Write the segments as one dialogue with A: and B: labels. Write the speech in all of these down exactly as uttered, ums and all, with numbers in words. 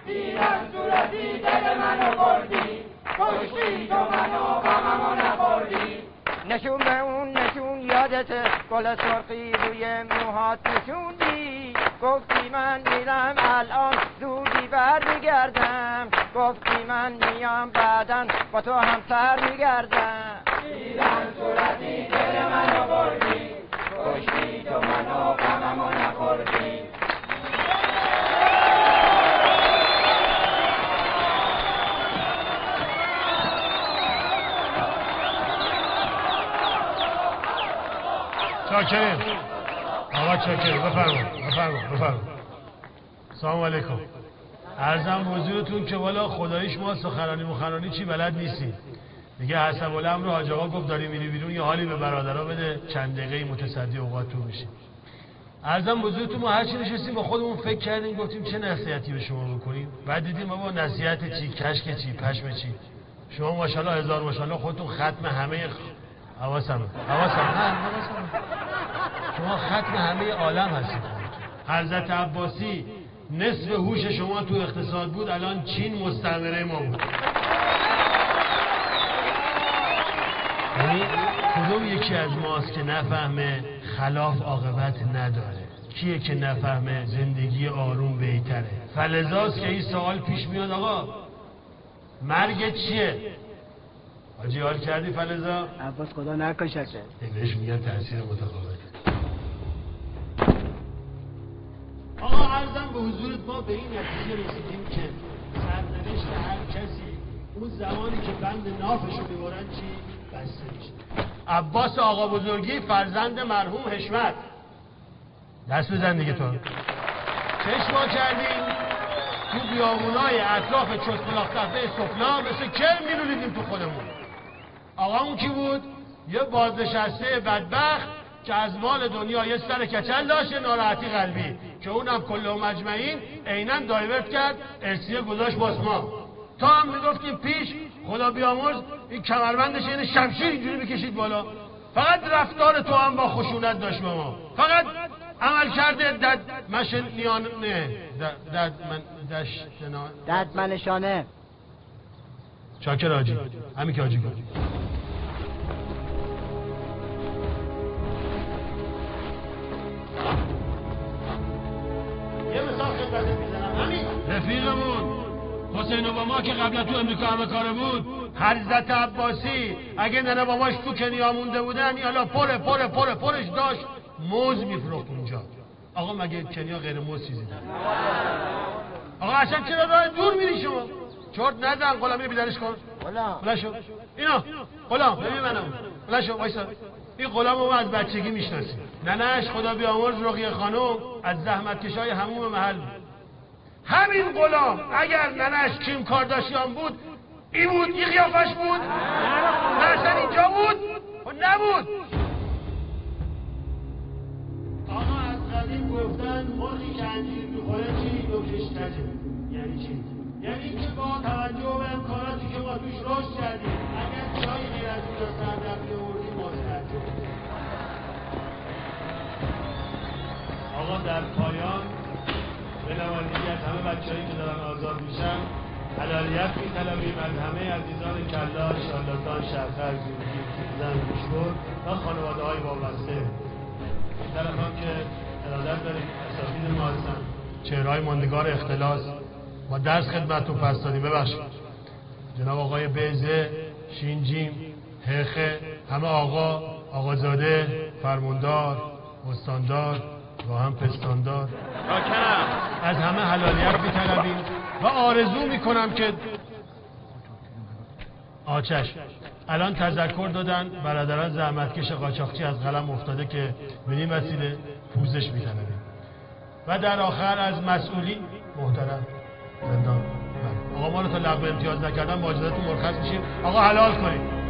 A: دیدن صورتی دل منو بردی کشتی تو منو غممو نخوردی نشون به اون نشون یادت گل سرخی روی موهات نشوندی گفتی من میرم الان زودی برمیگردم گفتی من میام بعدن با تو هم سر میگردم دیدن صورتی دل منو بردی کشتی تو منو غممو نخوردی
B: چاکریم آقا چاکریم بفرمایید بفرمایید بفرمایید سلام علیکم عرضم حضورتون که والا خداییش ما سخنرانی مخنرانی چی بلد نیستیم دیگه حسب الامر رو حاج آقا گفت داری میری بیرون یه حالی به برادرها بده چند دقیقه متصدی اوقاتتون میشیم عرضم حضورتون ما هر چی نشستیم با خودمون فکر کردیم گفتیم چه نصیحتی به شما بکنیم بعد دیدیم بابا نصیحت چی کشک چی پشم چی شما ماشاءالله هزار ماشاءالله خودتون ختم همه حواسم حواسم نه حواسم شما ختم همه عالم هستید حضرت عباسی نصف هوش شما تو اقتصاد بود الان چین مستعمره ما بود یعنی کدوم یکی از ماست که نفهمه خلاف عاقبت نداره کیه که نفهمه زندگی آروم بهتره فلذاست که این سوال پیش میاد آقا مرگ چیه حاجی حال کردی فلزا؟
C: عباس خدا نکشته
B: بهش میگن تأثیر متقابل آقا عرضم به حضورت ما به این نتیجه رسیدیم که سرنوشت هر کسی اون زمانی که بند نافشو ببرن چی؟ بسته میشه عباس آقا بزرگی فرزند مرحوم حشمت دست بزن دیگه تو چشما کردیم تو بیابونای اطراف چسبلاخ تپه سفلا مثل کرم میلولیدیم تو خودمون آقا اون کی بود؟ یه بازنشسته بدبخت که از مال دنیا یه سر کچل داشت ناراحتی قلبی که اونم کله و مجمعین عیناً دایورت کرد ارسیه گذاشت باز ما تا هم میگفتیم پیش خدا بیامرز این کمربندش این شمشیر اینجوری بکشید بالا فقط رفتار تو هم با خشونت داشت با ما فقط عمل کرده دد مشن نیان نه دد من دش
C: دد منشانه
B: چاکر آجی همین که آجی کن یه مثال خدمت میزنم همین رفیقمون حسین اوباما که قبلا تو امریکا همه کاره بود حضرت عباسی اگه ننه باباش تو کنیا مونده بودن یالا پره پره پره پرش داشت موز میفروخت اونجا آقا مگه کنیا غیر موز چیزی داره آقا اصلا چرا راه دور میری شما چرت نزن غلامی بیدارش کن
C: غلام
B: بلا شو اینا غلام ببین منم بلا شو وایسا این غلامو ما از بچگی میشناسیم ننهش خدا بیامرز رقیه خانم از زحمتکشای هموم محل بود همین غلام اگر ننهش کیم کارداشیان بود این بود این قیافش بود نه اصلا اینجا بود و نبود آقا از قدیم گفتن مرغی که انجیر میخوره چی نوکش کجه یعنی چی؟ یعنی که با توجه به امکاناتی که ما توش رشد کردیم اگر جایی غیر از اونجا سردم بیاوردیم مازدر شد آقا در پایان به نمایندگی از همه بچه‌هایی که دارن آزاد میشن حلالیت می‌طلبیم از همه عزیزان کلا شالاتان شهرتر زورگیر زن گوشبرد و خانواده‌های وابسته این طرف هم که ارادت داریم اساتید ما هستن چهره‌های ماندگار اختلاس ما درس خدمتتون پس دادیم ببخشید جناب آقای بیزه شینجیم هخه همه آقا آقازاده فرماندار استاندار و هم پستاندار از همه حلالیت می‌طلبیم و آرزو میکنم که آچش الان تذکر دادن برادران زحمتکش قاچاقچی از قلم افتاده که به این وسیله پوزش می‌طلبیم و در آخر از مسئولین محترم زندان آقا ما رو تا لغو امتیاز نکردن با اجازهتون مرخص میشیم آقا حلال کنید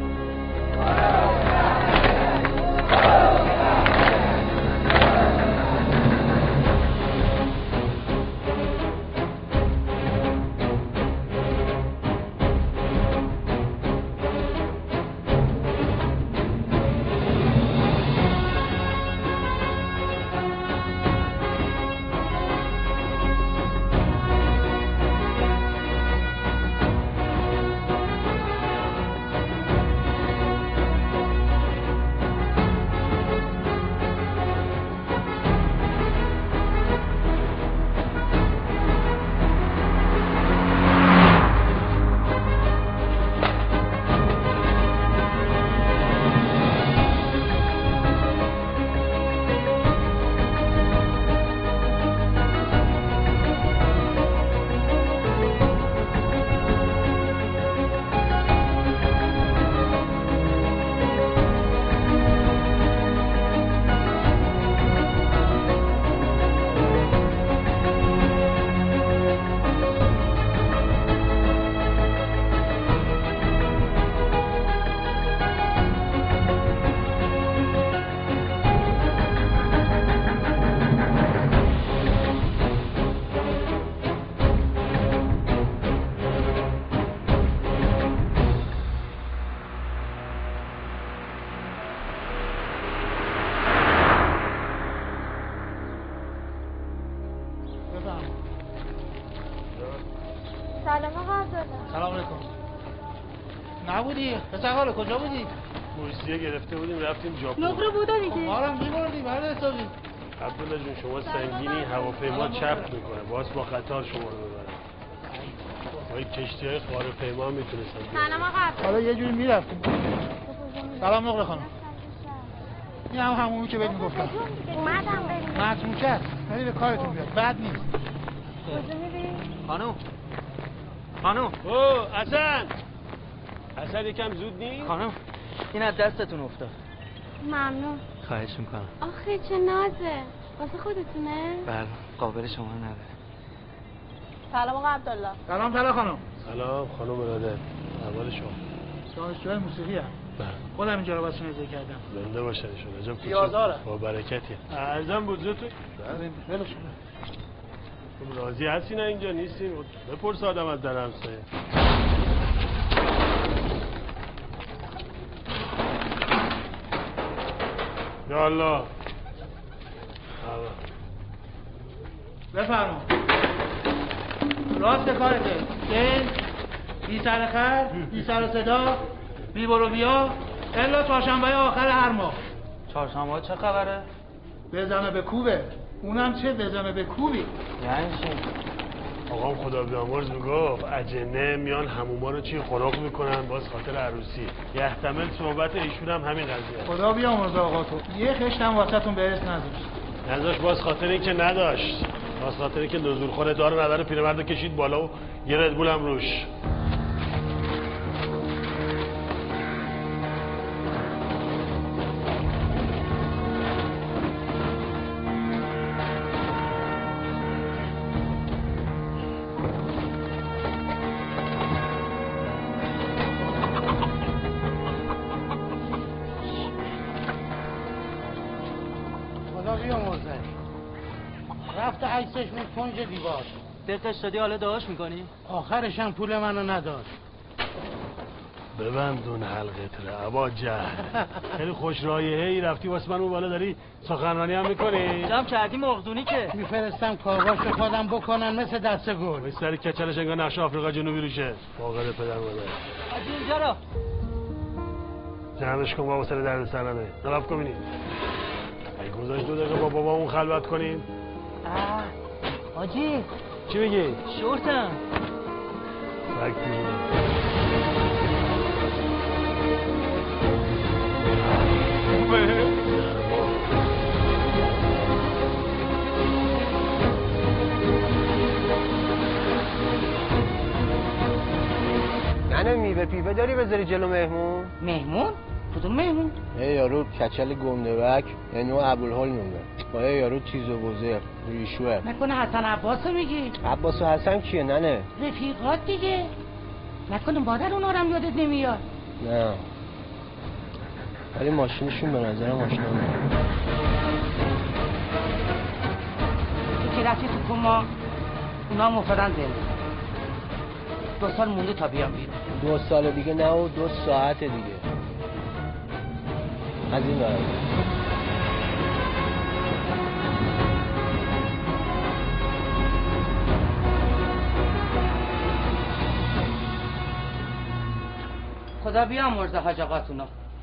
D: بودی؟ پسر حالا کجا بودی؟
B: روسیه گرفته بودیم رفتیم ژاپن.
E: نقره بوده دیگه.
D: ما رو می‌بردی بعد حسابی.
B: عبدالله جون شما سنگینی هواپیما چپ میکنه باز با قطار شما رو ببرن. با کشتی های خاره پیما هم میتونستن.
E: سلام آقا.
D: حالا یه جوری میرفتیم. سلام نقره خانم. این هم همونی که بهت میگفتم.
E: اومدم بریم.
D: مطموچه است. ولی به کارتون بیاد. بد نیست.
E: کجا میری؟
A: خانم خانم
B: اوه حسن حسن یکم زود نیست؟
A: خانم این از دستتون افتاد.
E: ممنون.
A: خواهش میکنم.
E: آخه چه نازه. واسه خودتونه؟
A: بله قابل شما نداره.
E: سلام آقا عبدالله.
D: سلام طلا خانم.
B: سلام خانم اراده. اول شما.
D: دانشجوی موسیقی ام. خودم اینجا رو واسه نزدیک کردم.
B: زنده باشن ایشون. عجب کوچه.
D: یازاره.
B: با برکتی. ارزم بزرگتون.
D: ولش کن.
B: خب راضی هستی نه اینجا نیستین؟ بپرس آدم از در همسایه. یا الله.
D: بفرما. راست کارته. این بی سر خر، بی سر صدا، بی برو بیا، الا چهارشنبه آخر هر ماه.
A: چهارشنبه چه خبره؟
D: بزنه به کوبه. اونم چه بزنه به کوبی؟
A: یعنی چی؟
B: آقام خدا بیامرز میگفت اجنه میان هموما رو چی خرق میکنن باز خاطر عروسی. یحتمل صحبت ایشون هم همین قضیه.
D: خدا بیامرز آقا تو. یه خشتم واسهتون به اسم نذاشت.
B: نذاشت باز خاطر این که نداشت. باز خاطر این که نزول خوره داره نداره پیرمردو کشید بالا و یه ردبول هم روش.
D: رفته عکسش اون کنج دیوار.
A: دقش دادی حالا دعاش میکنی؟
D: آخرش هم پول منو نداشت.
B: ببند اون حلقت رو ابا جهل. خیلی خوش رایحه ای رفتی واسه من اون بالا داری سخنرانی هم میکنی؟
A: جمع کردی مقدونی که
D: میفرستم کارواش رو خودم بکنن مثل دست گل.
B: به سر کچلش انگار نقش آفریقا جنوبی روشه. فاقد پدر مادر.
A: آجی اینجا رو
B: جمعش کن بابا سر درد سر نده. نرفت کن بینی. ای گذاشت دو دقیقه با بابا اون خلوت کنیم.
A: آجی
B: چی میگی؟
A: شورتم
B: بکتی
F: ننه میوه پیوه داری بذاری جلو مهمون؟
C: مهمون؟ کدوم مهمون؟
F: یه یارو کچل گنده‌بک اینو ابوالهول میمونه با یه یارو تیز و بزرگ ریشوه.
C: نکنه حسن عباسو میگی؟
F: عباس و حسن کیه ننه؟
C: رفیقات دیگه. نکنه مادر اونا رو هم یادت نمیاد؟
F: نه ولی ماشینشون به نظرم آشنا میاد.
C: تو که رفتی تو کما اونا هم افتادن زنده. دو سال مونده تا بیام بیرون.
F: دو سال دیگه نه و دو ساعت دیگه از این برای
C: خدا بیامرزه حاج آقاتونو.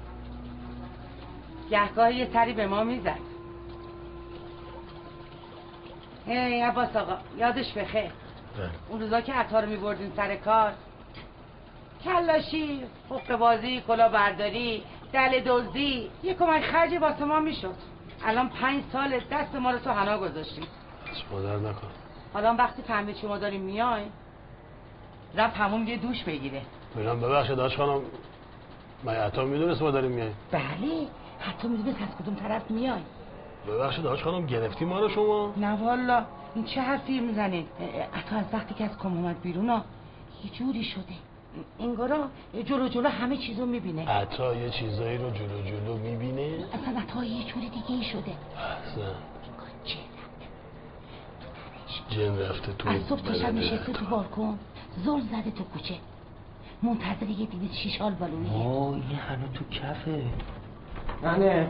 C: گهگاه یه سری به ما میزد. هی عباس آقا یادش بخیر. اون روزا که عطا رو میبردین سر کار کلاشی، حقه بازی، کلا برداری، دل دزدی، یه کمک خرجی واسه ما میشد. الان پنج سال دست ما رو تو حنا گذاشتیم.
B: مادر نکن.
C: حالا وقتی فهمید شما داریم میای رفت همون یه دوش بگیره.
B: میگم ببخشید داش خانم من عطا میدونست ما داریم میای؟
C: بله حتی میدونست از کدوم طرف میای.
B: ببخشید داش خانم گرفتی ما رو شما؟
C: نه والا این چه حرفی میزنید؟ عطا از وقتی که از کم اومد بیرون ها یه جوری شده انگارا جلو جلو همه چیزو میبینه.
B: عطا یه چیزایی رو جلو جلو میبینه؟
C: اصلا عطا یه جوری دیگه ای شده.
B: احسن
C: جن
B: رفته جن رفته تو
C: از صبح تا شب نشسته تو بالکن زل زده تو کوچه منتظر یه دیویز شیشال بالونیه.
A: اوه این هنو تو کفه.
F: ننه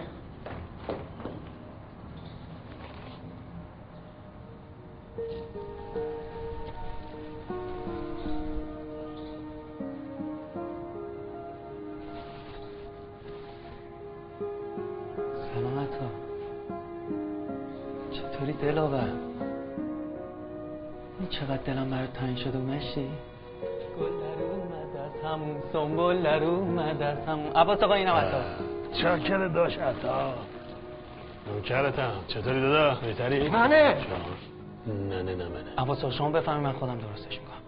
G: چطوری دلاور؟ این چقدر دلم برات تنگ شده مشتی؟ گل در اومد از همون سنبول در اومد از همون عباس آقا اینم عطا
B: چاکر داشت عطا نوکرتم. چطوری دادا؟ بهتری؟
F: منه
B: نه نه نه منه.
G: عباس آقا شما بفهمی من خودم درستش میکنم.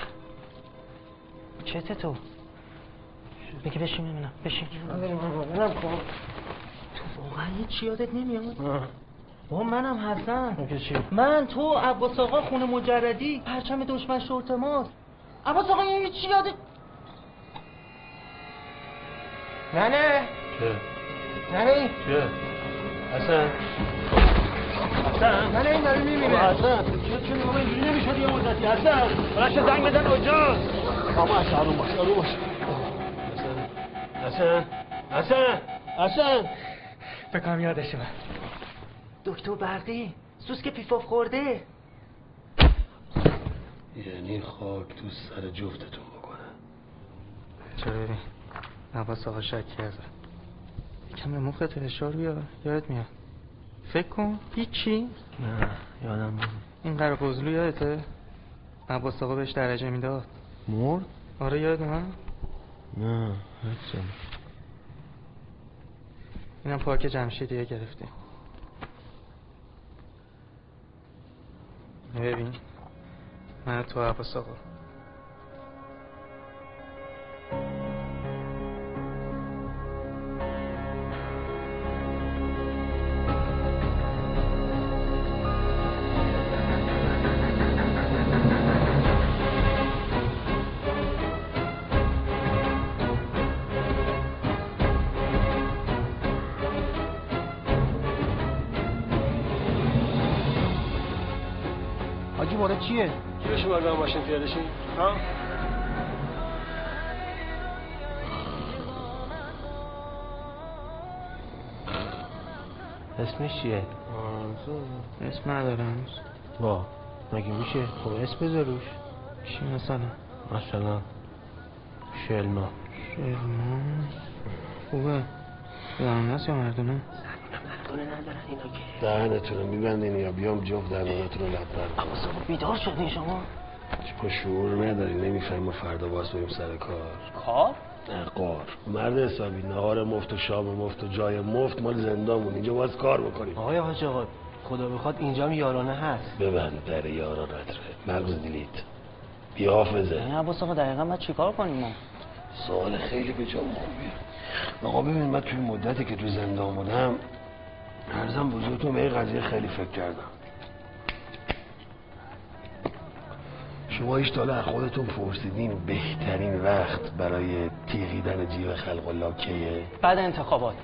G: چته تو؟ بگی بشین ببینم بشین.
F: منم خب
G: تو واقعا هیچ یادت نمیاد؟ با منم حسن. من تو عباس آقا خونه مجردی پرچم دشمن شورت ماست. عباس آقا این هیچ یادت
F: ننه
B: چه؟
F: ننه
B: چه؟ حسن حسن
F: ننه این داره میمیره.
B: حسن چه چه نگاه اینجوری نمیشد یه مدتی. حسن بلش زنگ بزن اونجا. اما حسن آروم باش آروم باش. حسن حسن حسن
G: فکرم یادشه من. دکتر برقی سوسک پیفاف خورده.
B: یعنی خاک تو سر جفتتون بکنه.
G: چرا ببین عباس آقا شکی ازه. یکم به مخت فشار بیار یادت میاد. فکر کن هیچی؟
B: نه یادم نمیاد.
G: این قرار قزلو یادته؟ عباس آقا بهش درجه میداد.
B: مرد؟
G: آره یادت من؟
B: نه هیچ.
G: اینم پارک جمشیدیه گرفتیم. ببین من تو عباس آقا
F: حاجی مورد چیه؟
B: کی بشه برگم ماشین پیاده شی؟ ها؟
F: اسمش چیه؟
G: اسم ندارم.
F: وا مگه میشه؟ خب اسم بذار روش.
G: چی مثلا؟
F: مثلا شلما.
G: شلما خوبه. زنونه است یا مردونه؟
F: مردونه ندارن اینا که.
B: دهنتون رو میبندین یا بیام جفت دهنتون رو لبرد.
G: عباس آقا بیدار شدین شما؟
B: چه شعور نداری نمیفهمی ما فردا باز بریم سر کار.
G: کار؟
B: نه قار. مرد حسابی نهار مفت و شام مفت و جای مفت مال زندانمون اینجا باز کار بکنیم.
F: آقای حاج آقا خدا بخواد اینجا هم یارانه هست.
B: ببند در یارانت رو. مغز دیلیت. بی حافظه.
G: یعنی عباس آقا دقیقا باید چیکار کنیم ما؟
B: سوال خیلی به جا خوبیه. آقا ببین من توی مدتی که تو زندان بودم عرضم بزرگتون به این قضیه خیلی فکر کردم. شما ایش تاله از خودتون پرسیدین بهترین وقت برای تیغیدن جیب خلق الله کیه؟
G: بعد انتخابات.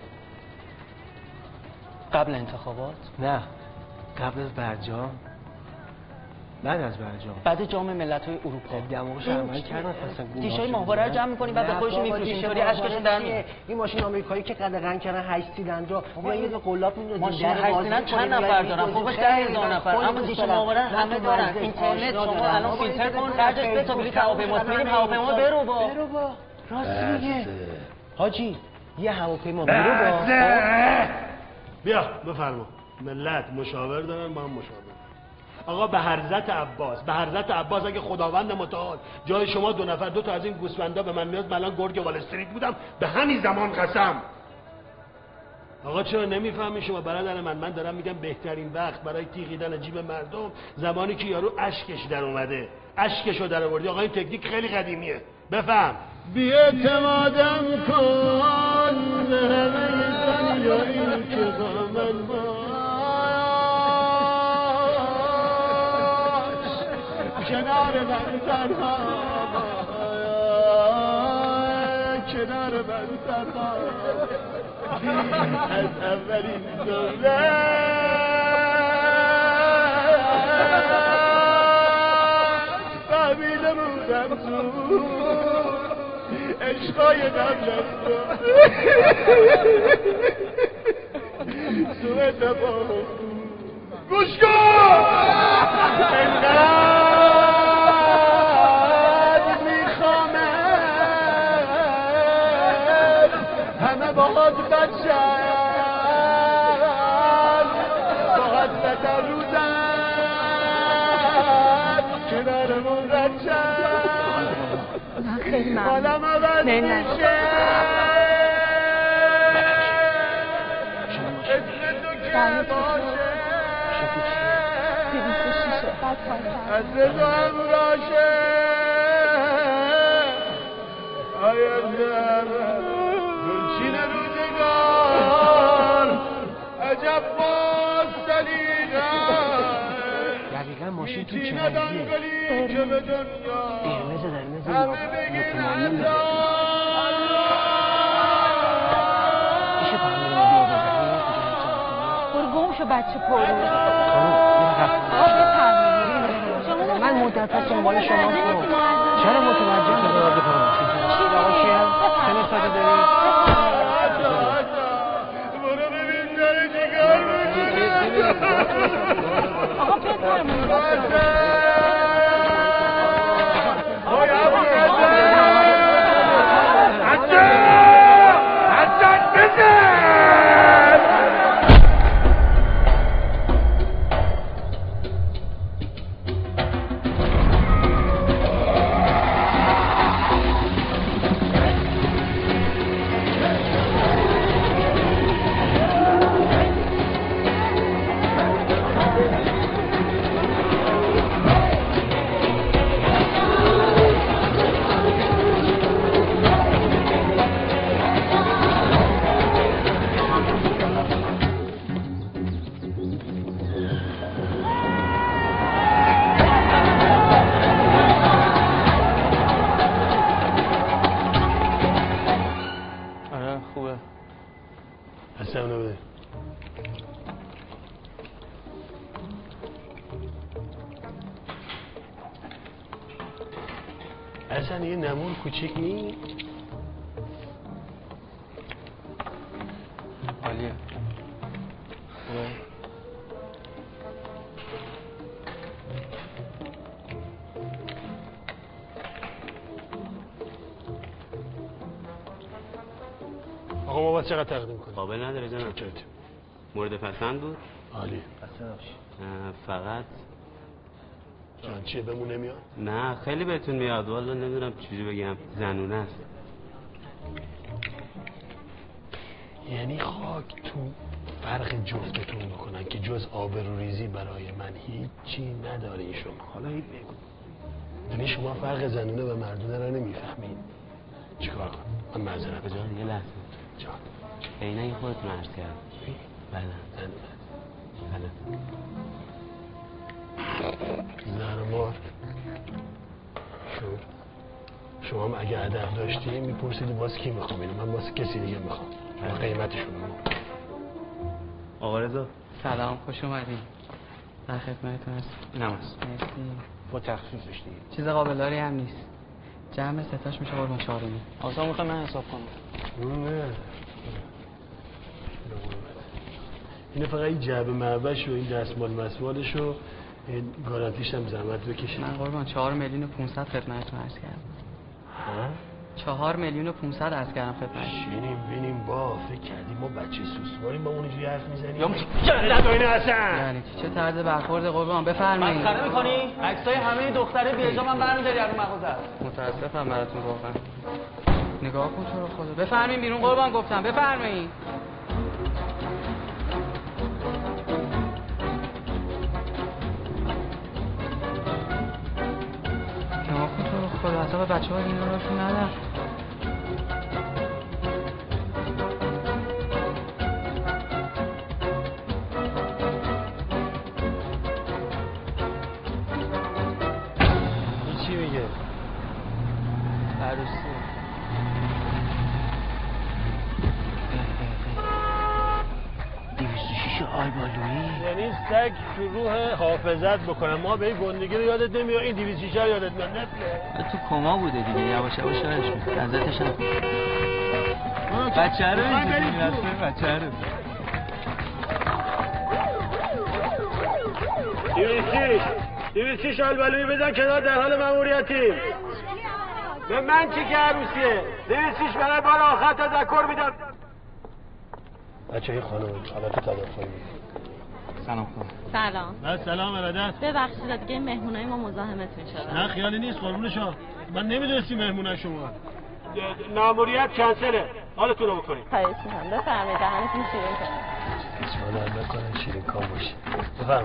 G: قبل انتخابات؟
F: نه قبل از برجام. بعد از برجام.
G: بعد جام ملت‌های اروپا.
F: دماغش عمل کردن اصلا.
G: دیشای ماهواره رو جمع می‌کنیم بعد به خودشون می‌فروشیم. اینطوری اشکشون در میاد.
F: این ماشین آمریکایی که قدغن کردن هشت سیلندر یا یه قلاب میندازن.
G: ماشین هشت سیلندر چند نفر دارن؟ خودش ده هزار نفر. اما دیشای ماهواره همه دارن. اینترنت شما الان فیلتر کن خرجش به تا بلیط هواپیما می‌ریم هواپیما برو با.
F: برو با. راست میگه. حاجی یه هواپیما برو با.
B: بیا بفرما. ملت مشاور دارن با هم مشاور. آقا به حضرت عباس به حضرت عباس اگه خداوند متعال جای شما دو نفر دو تا از این گوسفندا به من میاد من الان گرگ وال استریت بودم به همین زمان قسم. آقا چرا نمیفهمی شما برادر من؟ من دارم میگم بهترین وقت برای تیغیدن جیب مردم زمانی که یارو اشکش در اومده. اشکشو در آوردی. آقا این تکنیک خیلی قدیمیه. بفهم. بی اعتمادم کن به همه دنیایی که غمن باش کنار من تنها کنار من تنها از اولین دوره فهمیده بودم تو عشقای قبل از تو تو اتفاق گوش کن انقدر میخوامت همه باهات بچن باهات بتر رو
E: خیلی ممنون.
B: حالم عوض میشه. اسم تو که باشه
E: دویست و شیشه بعد پایتر
B: از تو هم راشه آیا زهره گلچین روزگار عجب باز سلیقه
F: دقیقا ماشین تو چه
B: رنگیه؟
F: قرمز قرمز مطمئنی میده میشه فهمیدم بیاد بزنی
E: برو گم شو بچه پرو
F: من مدت دنبال شما بود چرا متوجه شدی؟ آقا کیم؟ چه نسبتی داری؟
B: برو ببین داره چیکار
E: آقا بفرمایید
B: اصلا یه نمور کوچیک نی؟
F: عالیه
B: آقا ما باید چقدر تقدیم کنیم؟
H: قابل نداره جناب. مورد پسند بود؟
B: عالی.
H: فقط
B: جان چیه بمون نمیاد؟
H: نه خیلی بهتون میاد والا نمیدونم چجوری بگم زنونه است.
B: یعنی خاک تو فرق جفتتون بکنن که جز آبروریزی برای من هیچی نداری شما. حالا هیچ بگو یعنی شما فرق زنونه و مردونه رو نمیفهمین. چیکار کنم؟ من معذرت
H: جان یه لحظه
B: جان
H: عینه این خودتون عرض کردم. بله
B: زنونه
H: بله
B: زهرمار شما شما هم اگه ادب داشتی میپرسیدی باز کی میخوام اینو من باز کسی دیگه میخوام با قیمتشون
H: آقا رضا
I: سلام خوش اومدین در خدمتتون هستم
H: نماز
I: مرسی
F: با تخفیفش دیگه
I: چیز قابل داری هم نیست جمع ستاش میشه قربان چهارمی
G: آسان میخوای من حساب کنم
B: نه اینه فقط این جعبه معبش و این دستمال مسمالش و این گارانتیش هم زحمت بکشید.
I: من قربان چهار میلیون و پونصد خدمتتون عرض کردم.
B: ها؟
I: چهار میلیون و پونصد عرض کردم خدمتتون.
B: شینیم بینیم با فکر کردیم ما بچه سوسواریم با اون اینجوری حرف میزنیم. یا جلد اینه اصلا.
I: یعنی چه طرز برخورد قربان بفرمایید.
G: مسخره می‌کنی؟ عکسای همه دختره بی‌اجا من برمی‌داری از مغازه.
I: متاسفم براتون واقعا. نگاه کن تو رو خدا. بفرمایید بیرون قربان گفتم بفرمایید. خدا حساب بچه ها این راشون ندن
B: این چی میگه؟
I: عروسی
F: دویست و شیش آلبالویی
B: یعنی سگ تو روح حافظت بکنم ما به این گندگی رو یادت نمیاد این دویست و شیش رو یادت میاد نفله
I: تو کما بوده دیگه یواش یواش یادش میاد لذتش هم بچه رو اینجوری میرسه بچه رو
B: دویست و شیش دویست و شیش آلبالویی بزن کنار در حال ماموریتی به من چی که عروسیه دویست و شیش برای بار آخر تذکر میدم بچه های خانم حالت تدافعی
I: سلام خانم.
J: سلام.
B: نه سلام ارادت.
J: ببخشید دیگه مهمونای ما مزاحمتون شدن.
B: نه خیالی نیست قربون شما. من نمیدونستی مهمونای شما. ماموریت کنسله. حالتون رو بکنید.
J: خواهش می‌کنم. بفرمایید دهنتون شیرین کنید.
B: اسم الله نکنه شیرین کام باشه. بفرم.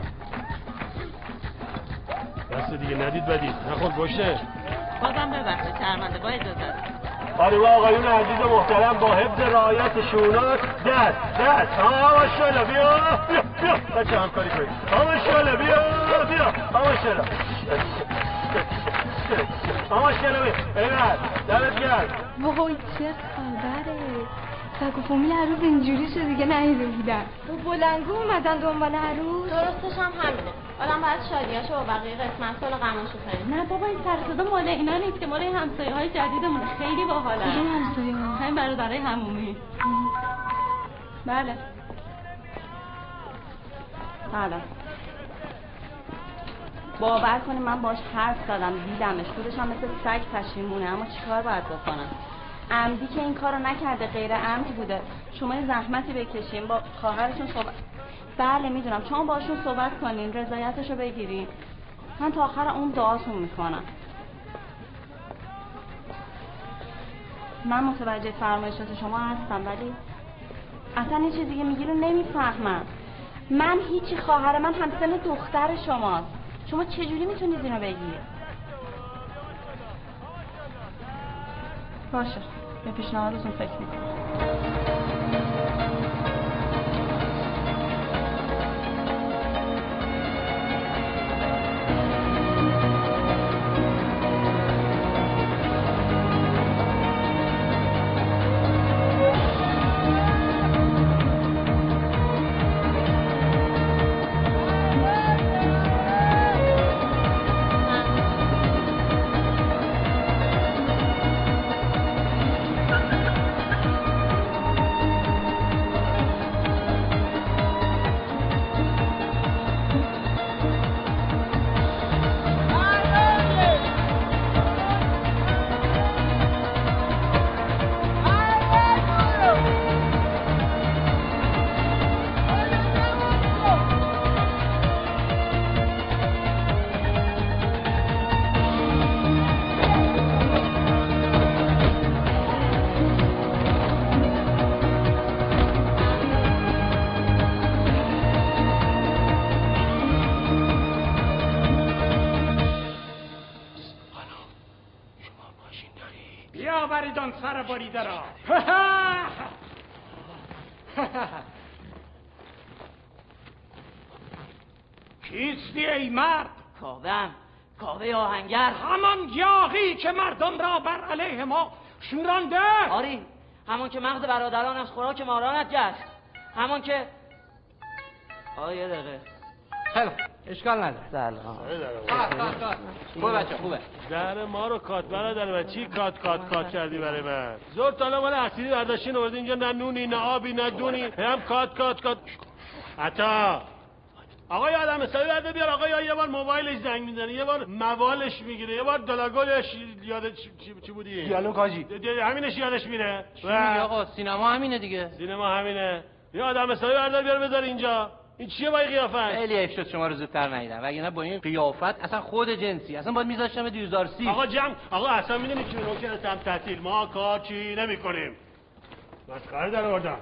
B: دست دیگه ندید بدید. نخور گوشه.
J: بازم ببخشید شرمنده با اجازه.
B: خانم و آقایون عزیز و محترم با حفظ رعایت شونات دست دست ها ماشاءالله بیا بیا بیا بچه همکاری کنید ها ماشاءالله بیا بیا ها ماشاءالله ها ماشاءالله بیا اینقدر دمت گرم.
K: وای چه خبره سگ و فامیل عروس اینجوری شد دیگه نیده بودن و بلنگو اومدن دنبال عروس.
J: درستش هم همینه. آدم باید شادیاشو و بقیه قسمت سال غماشو کنید.
E: نه بابا این سر صدا مال اینا نیست که مال این همسایه‌های جدیدمون خیلی باحاله.
K: این همسایه‌ها
E: همین برادرای عمومی. بله.
L: بله. باور کنید من باش حرف زدم دیدمش خودش هم مثل سگ پشیمونه اما چیکار باید بکنم؟ عمدی که این کارو نکرده غیر عمدی بوده. شما یه زحمتی بکشین با خواهرشون صحبت. بله میدونم شما باشون صحبت کنین رضایتشو بگیرین. من تا آخر اون دعاتون میکنم. من متوجه فرمایشات شما هستم ولی اصلا یه چیز دیگه میگی رو نمیفهمم. من هیچی خواهر من همسن دختر شماست. شما چجوری میتونید اینو بگید؟ باشه به پیشنهادتون فکر میکنم.
M: سر بریده را کیستی ای مرد؟
N: کاوه‌ام کاوه آهنگر،
M: همان یاغی که مردم را بر علیه ما شورانده.
N: آری همان که مغز برادران از خوراک مارانت گشت، همان که آه یه دقیقه
F: خیلی اشکال نداره.
N: سلام.
F: خوبه بچه خوبه.
B: در ما رو کات برادر و چی کات کات کات کردی برای من؟ زور تالا مال اصیلی برداشتین آورد اینجا، نه نونی نه آبی نه دونی، هم کات کات کات. عطا آقا یادم حسابی برده بیار. آقا یا یه بار موبایلش زنگ میزنه، یه بار موالش میگیره، یه بار دلاگلش یاد چی, چی بودی؟
F: دیالوگ حاجی.
B: همینش یادش میره.
F: چی میگه آقا؟ سینما همینه دیگه.
B: سینما همینه. یه آدم حسابی برده بیار بذار اینجا. این چیه با این قیافت؟
F: خیلی حیف شد شما رو زودتر ندیدم، وگرنه با این قیافت اصلا خود جنسی اصلا باید میذاشتم دو هزار و سی.
B: آقا جمع آقا اصلا میدونی چی نوکر تام تعطیل ما کار چی نمی‌کنیم. مسخره در آوردم.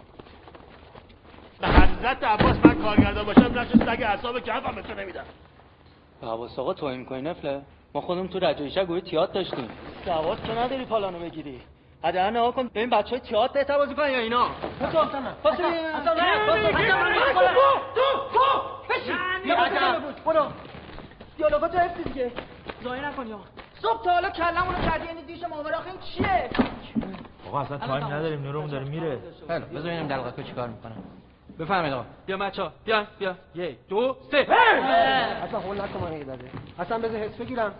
B: به حضرت عباس من کارگردان باشم نشه سگ اعصاب کفم بهتون نمیدم.
I: عباس آقا توهین می‌کنی نفله؟ ما خودمون تو رجایشا گوی تئاتر داشتیم.
N: سواد که نداری پالانو بگیری. حداقل نگاه کن ببین بچهای تئاتر بهتر بازی کنن یا اینا. تو اصلا نه. واسه اصلا نه. تو تو بشین. بیا برو. دیالوگاتو حفظ دیگه. زای نکن یا. صبح تا حالا کلمونو کردی یعنی دیش ماور آخه این چیه؟
I: آقا اصلا تایم نداریم، نورمون داره میره.
F: خیلی بذار ببینیم دلقکو چیکار میکنه. بفرمایید آقا.
N: بیا بچا بیا بیا. یک دو سه.
F: اصلا هول نکن من یه داده. اصلا بذار حس بگیرم.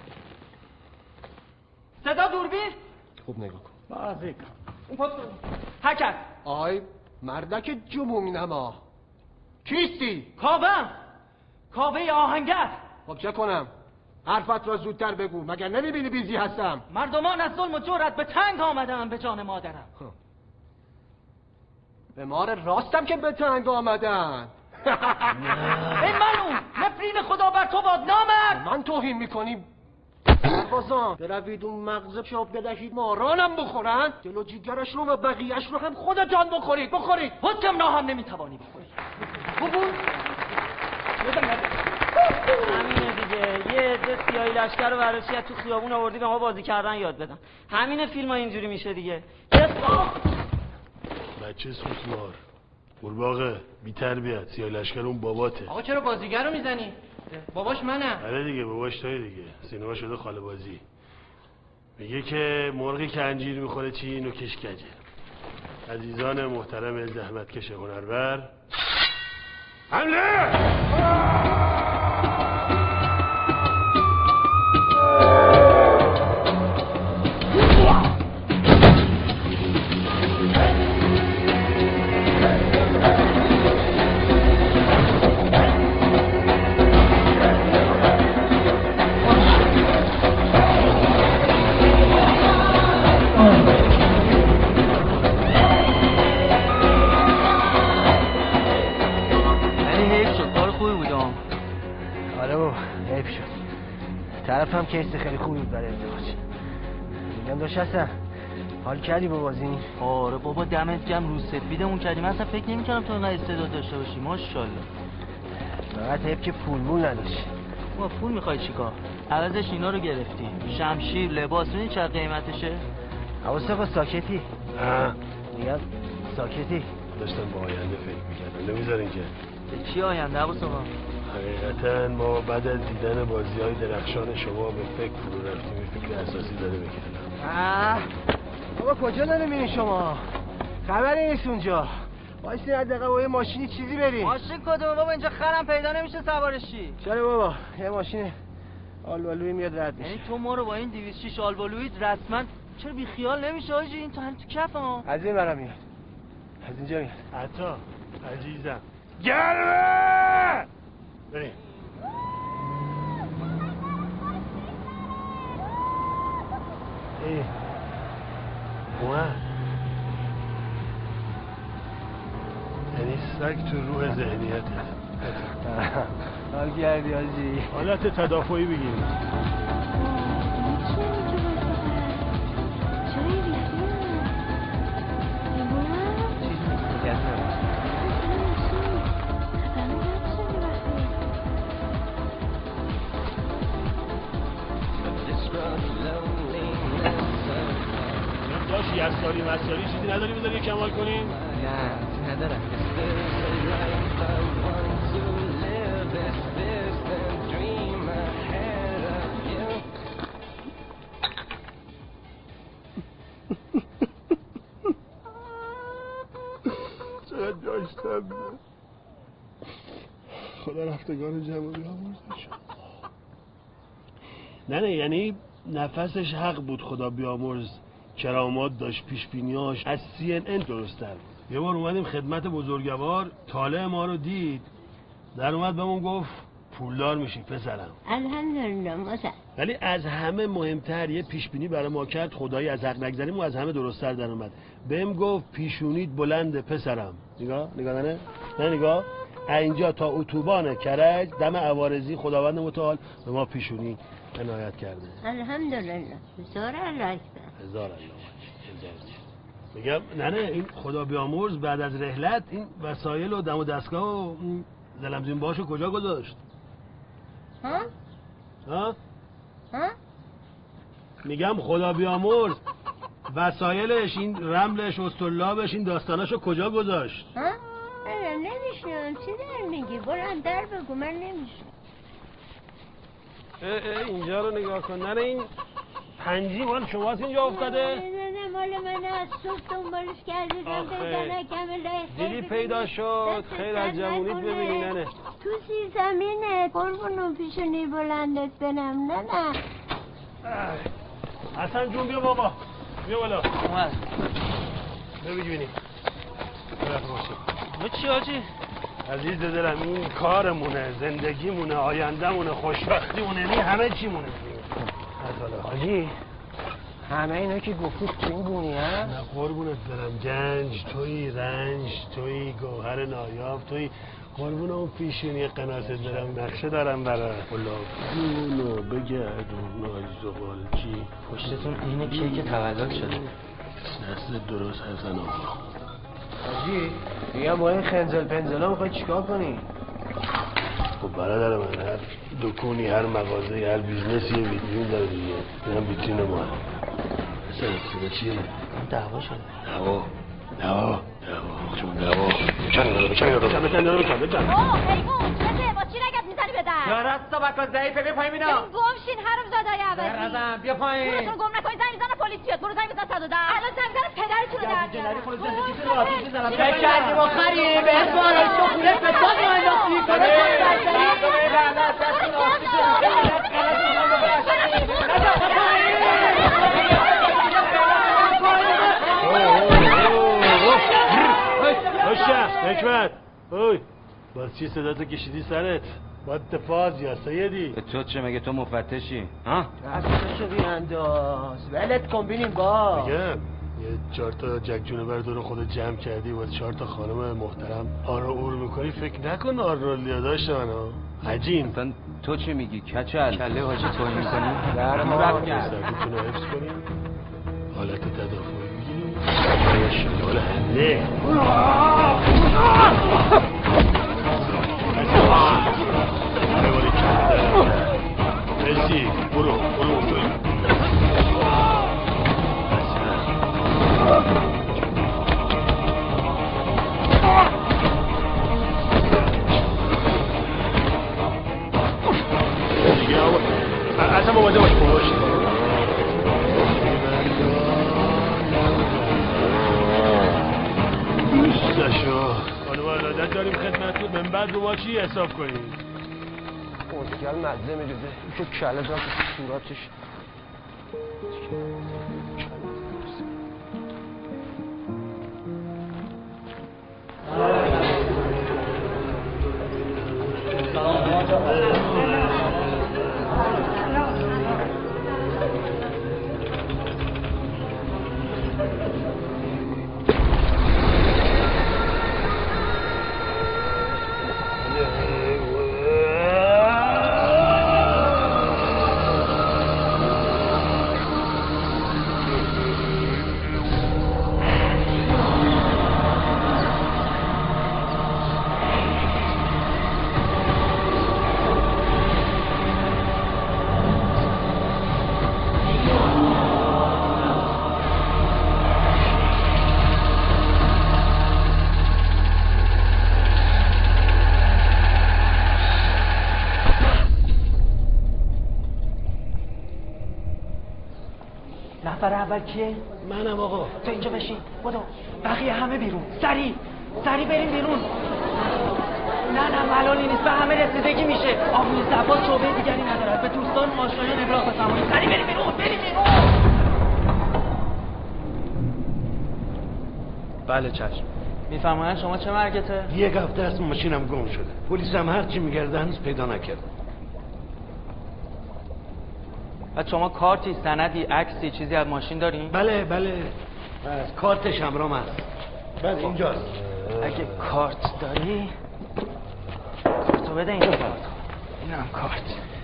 N: صدا دوربین؟
F: خوب نگاه کن.
N: بازی کن. اون پات هکر.
F: آی مردک جمومی نما. کیستی؟
N: کاوه‌ام. کاوه آهنگر.
F: خب چه کنم؟ حرفت را زودتر بگو مگر نمیبینی بیزی هستم؟
N: مردمان از ظلم و جرأت به تنگ آمدن به جان مادرم.
F: به مار راستم که به تنگ آمدن.
G: ای ملعون نفرین خدا بر تو باد نامرد.
F: من توهین میکنی سربازان؟ بروید اون مغز چوب بدهید مارانم بخورن، دل و جیگرش رو و بقیهش رو هم خودتان بخورید. بخورید
G: حکم ناهم نمیتوانی بخورید. ببون
N: همینه دیگه. یه عده سیاهی لشکر رو برای چیه تو خیابون آوردی به ما بازی کردن یاد بدم. همین فیلم ها اینجوری میشه دیگه.
B: بچه سوسمار قورباغه بی تربیت سیاهی لشکر اون باباته.
D: آقا چرا بازیگر رو میزنی؟ باباش منم.
B: آره دیگه باباش توی دیگه. سینما شده خاله بازی. میگه که مرغی که انجیر میخوره چی نوکش کجه. عزیزان محترم زحمتکش هنرور حمله!
F: طرف هم کیس خیلی خوبی بود برای ازدواج. میگم داشت هستم حال کردی با بازی؟
G: آره بابا دمت گرم رو سفیدمون کردی. من اصلا فکر نمی‌کردم تو اینقدر استعداد داشته باشی. ماشاءالله.
F: فقط حیف که پول مول نداشتی.
G: ما پول می‌خوای چیکار؟ عوضش اینا رو گرفتی. شمشیر، لباس، ببین چقدر قیمتشه.
F: حواست آقا ساکتی؟
B: ها
F: میگم ساکتی.
B: داشتم با آینده فکر می‌کردم. نمیذارین که.
G: به چی آینده حواست آقا؟
B: حقیقتا ما بعد از دیدن بازی‌های درخشان شما به فکر فرو رفتیم. فکر اساسی داره بکردم.
F: آه بابا کجا داره میرین شما؟ خبری نیست اونجا. وایسین حداقل با یه ماشینی چیزی بریم.
G: ماشین کدومه بابا؟ اینجا خرم پیدا نمیشه سوارشی.
F: چرا بابا؟ یه ماشین آلبالویی میاد رد میشه.
G: یعنی تو ما رو با این دویست و شش آلبالویت رسما چرا بی خیال نمیشه آجی؟ این تو هم تو کفم.
F: از این برام میاد. از اینجا میاد.
B: عطا عزیزم گرمه بریم. ای اومد یعنی سگ تو روح ذهنیته.
F: حال کردی آجی.
B: حالت تدافعی بگیریم. داشتی از سالی مسالی چیزی نداری بذاری کمال کنیم؟
F: نه ندارم.
B: چقدر داشتم خدا رفتگان جمعی بیامرزش. نه نه یعنی نفسش حق بود خدا بیامرز. کرامات داشت، پیشبینیاش از سی ان ان درست‌تر بود. یه بار اومدیم خدمت بزرگوار، طالع ما رو دید، در اومد بهمون گفت پولدار میشی پسرم.
O: الحمدلله مادر.
B: ولی از همه مهمتر یه پیشبینی برای ما کرد، خدایی از حق نگذریم و از همه درست‌تر در اومد. بهم گفت پیشونیت بلنده پسرم. نگاه نگاه نه نه نگاه اینجا تا اتوبان کرج دم عوارضی خداوند متعال به ما پیشونی عنایت کرده.
O: الحمدلله. هزار الله اکبر.
B: هزار الله میگم نه نه این خدا بیامرز بعد از رحلت این وسایل و دم و دستگاه و زلمزین باشو کجا گذاشت؟
O: ها؟
B: ها؟
O: ها؟
B: میگم خدا بیامرز وسایلش این رملش استرلابش این داستاناشو کجا گذاشت؟
O: ها؟ نمیشنم چی در میگی؟ برم در بگو من نمیشنم.
B: اینجا رو نگاه کن. نه این پنجی مال شماست اینجا افتاده؟
O: نه نه مال من از صبح دنبالش کردیدم پیدا نکردم.
B: دیدی پیدا شد. خیر از جوونیت ببینی. نه نه
O: تو سی زمینه قربونم پیشونی بلندت برم. نه نه
B: حسن جون بیا بابا بیا بالا.
G: اومد
B: ببین ببینیم برات باشه.
G: چی آجی؟
B: عزیز دلم این کارمونه، زندگیمونه، آیندهمونه، خوشبختیمونه، این همه چیمونه.
F: حاجی همه اینا که گفتید تو این گونی ها؟
B: نه قربونت برم. گنج توی، رنج توی، گوهر نایاب توی، قربون اون پیشونی قناست دارم نقشه دارم برای گلابونو بگردون نایزوالچی
I: پشتتون اینه کیک تولد شده.
B: دست درست حسن آقا.
F: حاجی دیگه با این خنزل پنزلا میخوای چیکار کنی؟
B: خب برادر من هر دکونی هر مغازه هر بیزنسی یه ویترین داره دیگه. اینم ویترین ما. اصلا صدا چیه؟
I: دعوا شده.
B: دعوا دعوا دعوا چون دعوا بچن داره بچن داره بچن بچن داره بچن بچن
O: اوه حیوان چته با چی رگت میزنی به در؟
N: یا رستا بکن ضعیفه بیا پایین بینا
O: بریم گم شین حرف زدای عوضی
N: برازم بیا پایین
O: براتون گم نکنی زنگ میزنه پلیس بیاد برو زنگ بزن صد و ده الان زنگ میزنه پدرتون رو در
N: جنری خود زندگی تو رو آتیش میزنم چه کردی ما خری به اسم آرای تو خونه فساد رو انداختی کنه
B: هوشم حکمت اوی باز چی صدا تو کشیدی سرت باید تفاز یا سیدی
I: به تو چه مگه تو مفتشی ها؟
F: دستشو بیانداز ولت کن بینیم با
B: میگم یه چهار تا جک جونور دور خود جمع کردی و چهار تا خانم محترم آرا اور میکنی فکر نکن آر رو لیاداش من ها عجین
I: مثلا تو چی میگی کچل کله حاجی توهین میکنی
B: در ما سرکتون رو حفظ کنیم حالت تدافعی بگیریم یا شمال هنده مرسی برو برو توی دیگه اصلا مواجه باش باش دوستشو خانم علادت داریم خدمتتون من بعد رو ما چی حساب کنیم
F: اوزگر مزه میریزه تو کله دار تو صورتش
N: نفر اول کیه؟
B: منم آقا
N: تو اینجا بشین بدو بقیه همه بیرون سری سری بریم بیرون نه نه ملالی نیست به همه رسیدگی میشه آقای زبان شعبه دیگری ندارد به دوستان و آشنایان ابلاغ بفرمایید سری بریم بیرون بریم بیرون
I: بله چشم
N: میفرمایند شما چه مرگته؟
B: یک هفته است ماشینم گم شده پلیس هم هر چی میگرده هنوز پیدا نکرد
N: و شما کارتی سندی عکسی چیزی از ماشین دارین؟
B: بله بله بس کارتش همرام هست بله اینجاست
N: اگه کارت داری کارتو بده اینجا کارت اینم کارت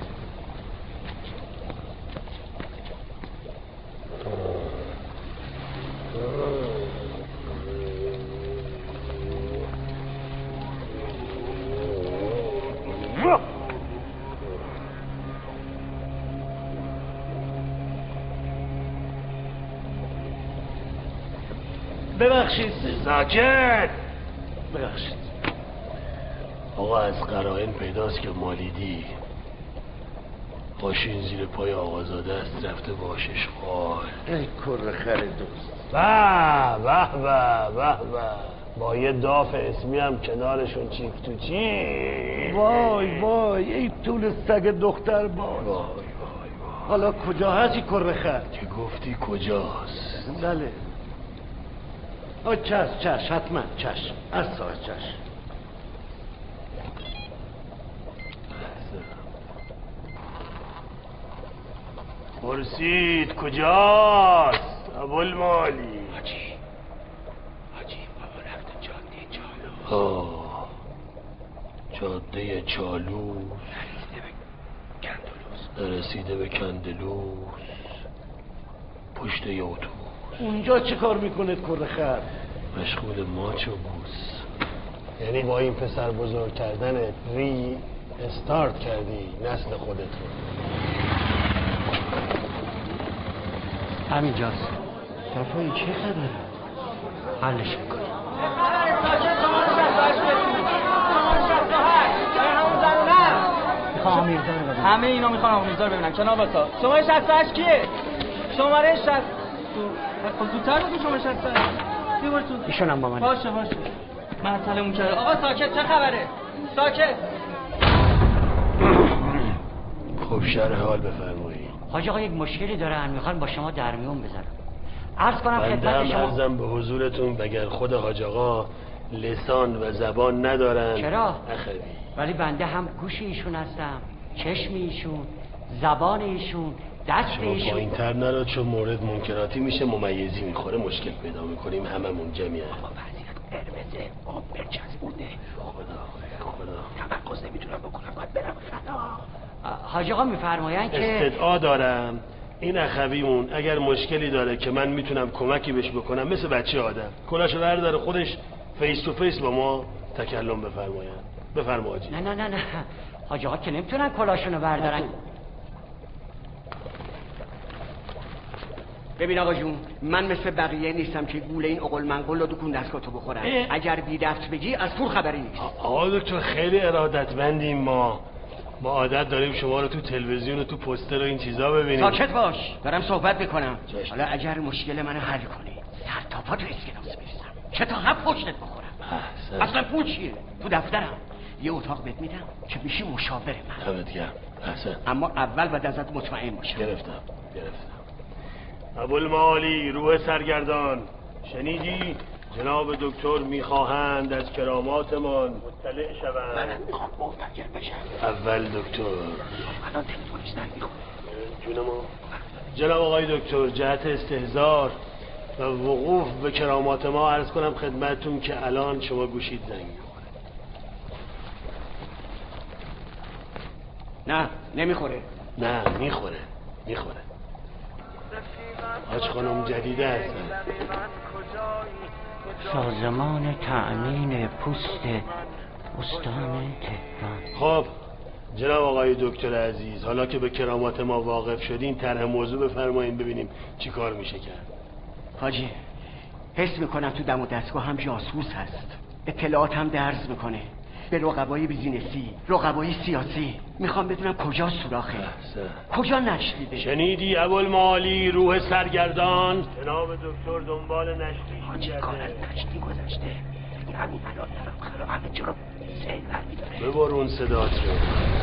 B: ببخشید ساکت ببخشید آقا از قرائن پیداست که مالیدی ماشین زیر پای آقازاده است رفته باش اشغال
F: ای کر خر دوست
B: به به به به به با یه داف اسمی هم کنارشون چیک تو چی وای وای ای طول سگ دختر باز وای وای وای حالا کجا هستی کر خر که گفتی کجاست بله آه چش چش حتما چش از ساعت چش پرسید کجاست ابوالمالی حاجی حاجی بابا رفته جاده جالو آه
F: جاده چالوس نرسیده به کندلوس پشت یه اتوبوس.
B: اونجا چه کار میکنه کره خر؟
F: مشغول ماچ و بوس. یعنی با این پسر بزرگ کردنت ری استارت کردی نسل خودت رو.
N: همینجاست. صفایی چه خبره؟ حلش میکنی. میخوام میرزا رو ببینم. همه اینا میخوام میرزا رو ببینم. کنار باسا. شماره شصت و هشت کیه؟ شماره شصت. خب زودتر بگو شماره شصت و هشت. بیار تو. ایشونم با من. باشه باشه. مسئله‌مون چرا؟ آقا ساکت چه خبره؟ ساکت.
F: خب شرح حال بفرمایید.
N: حاج آقا یک مشکلی دارن میخوان با شما در میون بذارن. عرض کنم خدمت شما.
F: عرضم به حضورتون بگر خود حاج آقا لسان و زبان ندارن.
N: چرا؟
F: اخوی.
N: ولی بنده هم گوش ایشون هستم، چشم ایشون، زبان ایشون، دست ایشون.
F: شما پایین‌تر نرو چون مورد منکراتی میشه ممیزی میخوره مشکل پیدا میکنیم هممون جمعیه.
M: آقا وضعیت قرمزه آب برچسبونده.
F: خدا خدا
M: تمرکز نمیتونم بکنم باید برم خدا.
N: حاج آقا میفرمایند که
F: استدعا دارم این اخویمون اگر مشکلی داره که من میتونم کمکی بهش بکنم مثل بچه آدم کلاشو برداره خودش فیس تو فیس با ما تکلم بفرمایند. بفرما حاجی.
N: نه نه نه نه حاج آقا که نمیتونن کلاشونو بردارن.
M: ببین آقا جون من مثل بقیه نیستم که گوله این اقل منقل رو دکون دستگاه تو بخورم. اگر بی دست بگی از پول خبری نیست.
F: آقا دکتر خیلی ارادتمندیم ما ما عادت داریم شما رو تو تلویزیون و تو پوستر و این چیزا ببینیم.
M: ساکت باش دارم صحبت میکنم. حالا اگر مشکل منو حل کنی سر تا پا تو اسکناس میریزم که تا هم پشتت بخورم. احسن. اصلا پول چیه؟ تو دفترم یه اتاق بهت میدم که میشی مشاور من.
F: دمت گرم. احسن.
M: اما اول باید ازت مطمئن باشم.
F: گرفتم گرفتم. ابوالمعالی روح سرگردان شنیدی؟ جناب دکتر میخواهند از کراماتمان مطلع شوند.
M: من میخوام منفجر بشم.
F: اول دکتر
M: الان تلفنش زنگ میخوره.
F: جون ما جناب آقای دکتر جهت استحضار و وقوف به کرامات ما عرض کنم خدمتتون که الان شما گوشید زنگ میخوره.
M: نه نمیخوره.
F: نه میخوره میخوره. حاج خانم جدیده هستن.
N: سازمان تأمین پوست استان تهران.
F: خب جناب آقای دکتر عزیز حالا که به کرامات ما واقف شدین طرح موضوع بفرمایید ببینیم چی کار میشه کرد.
M: حاجی حس میکنم تو دم و دستگاه هم جاسوس هست. اطلاعات هم درز میکنه به رقبای بیزینسی رقبای سیاسی. میخوام بدونم کجا سوراخه کجا نشنیده.
F: شنیدی ابوالمعالی روح سرگردان؟ جناب دکتر دنبال نشتی.
M: حاجی کار از نشتی گذشته. همین الان دارم خرا همه جا رو سیل برمیداره.
F: ببرون صدات رو.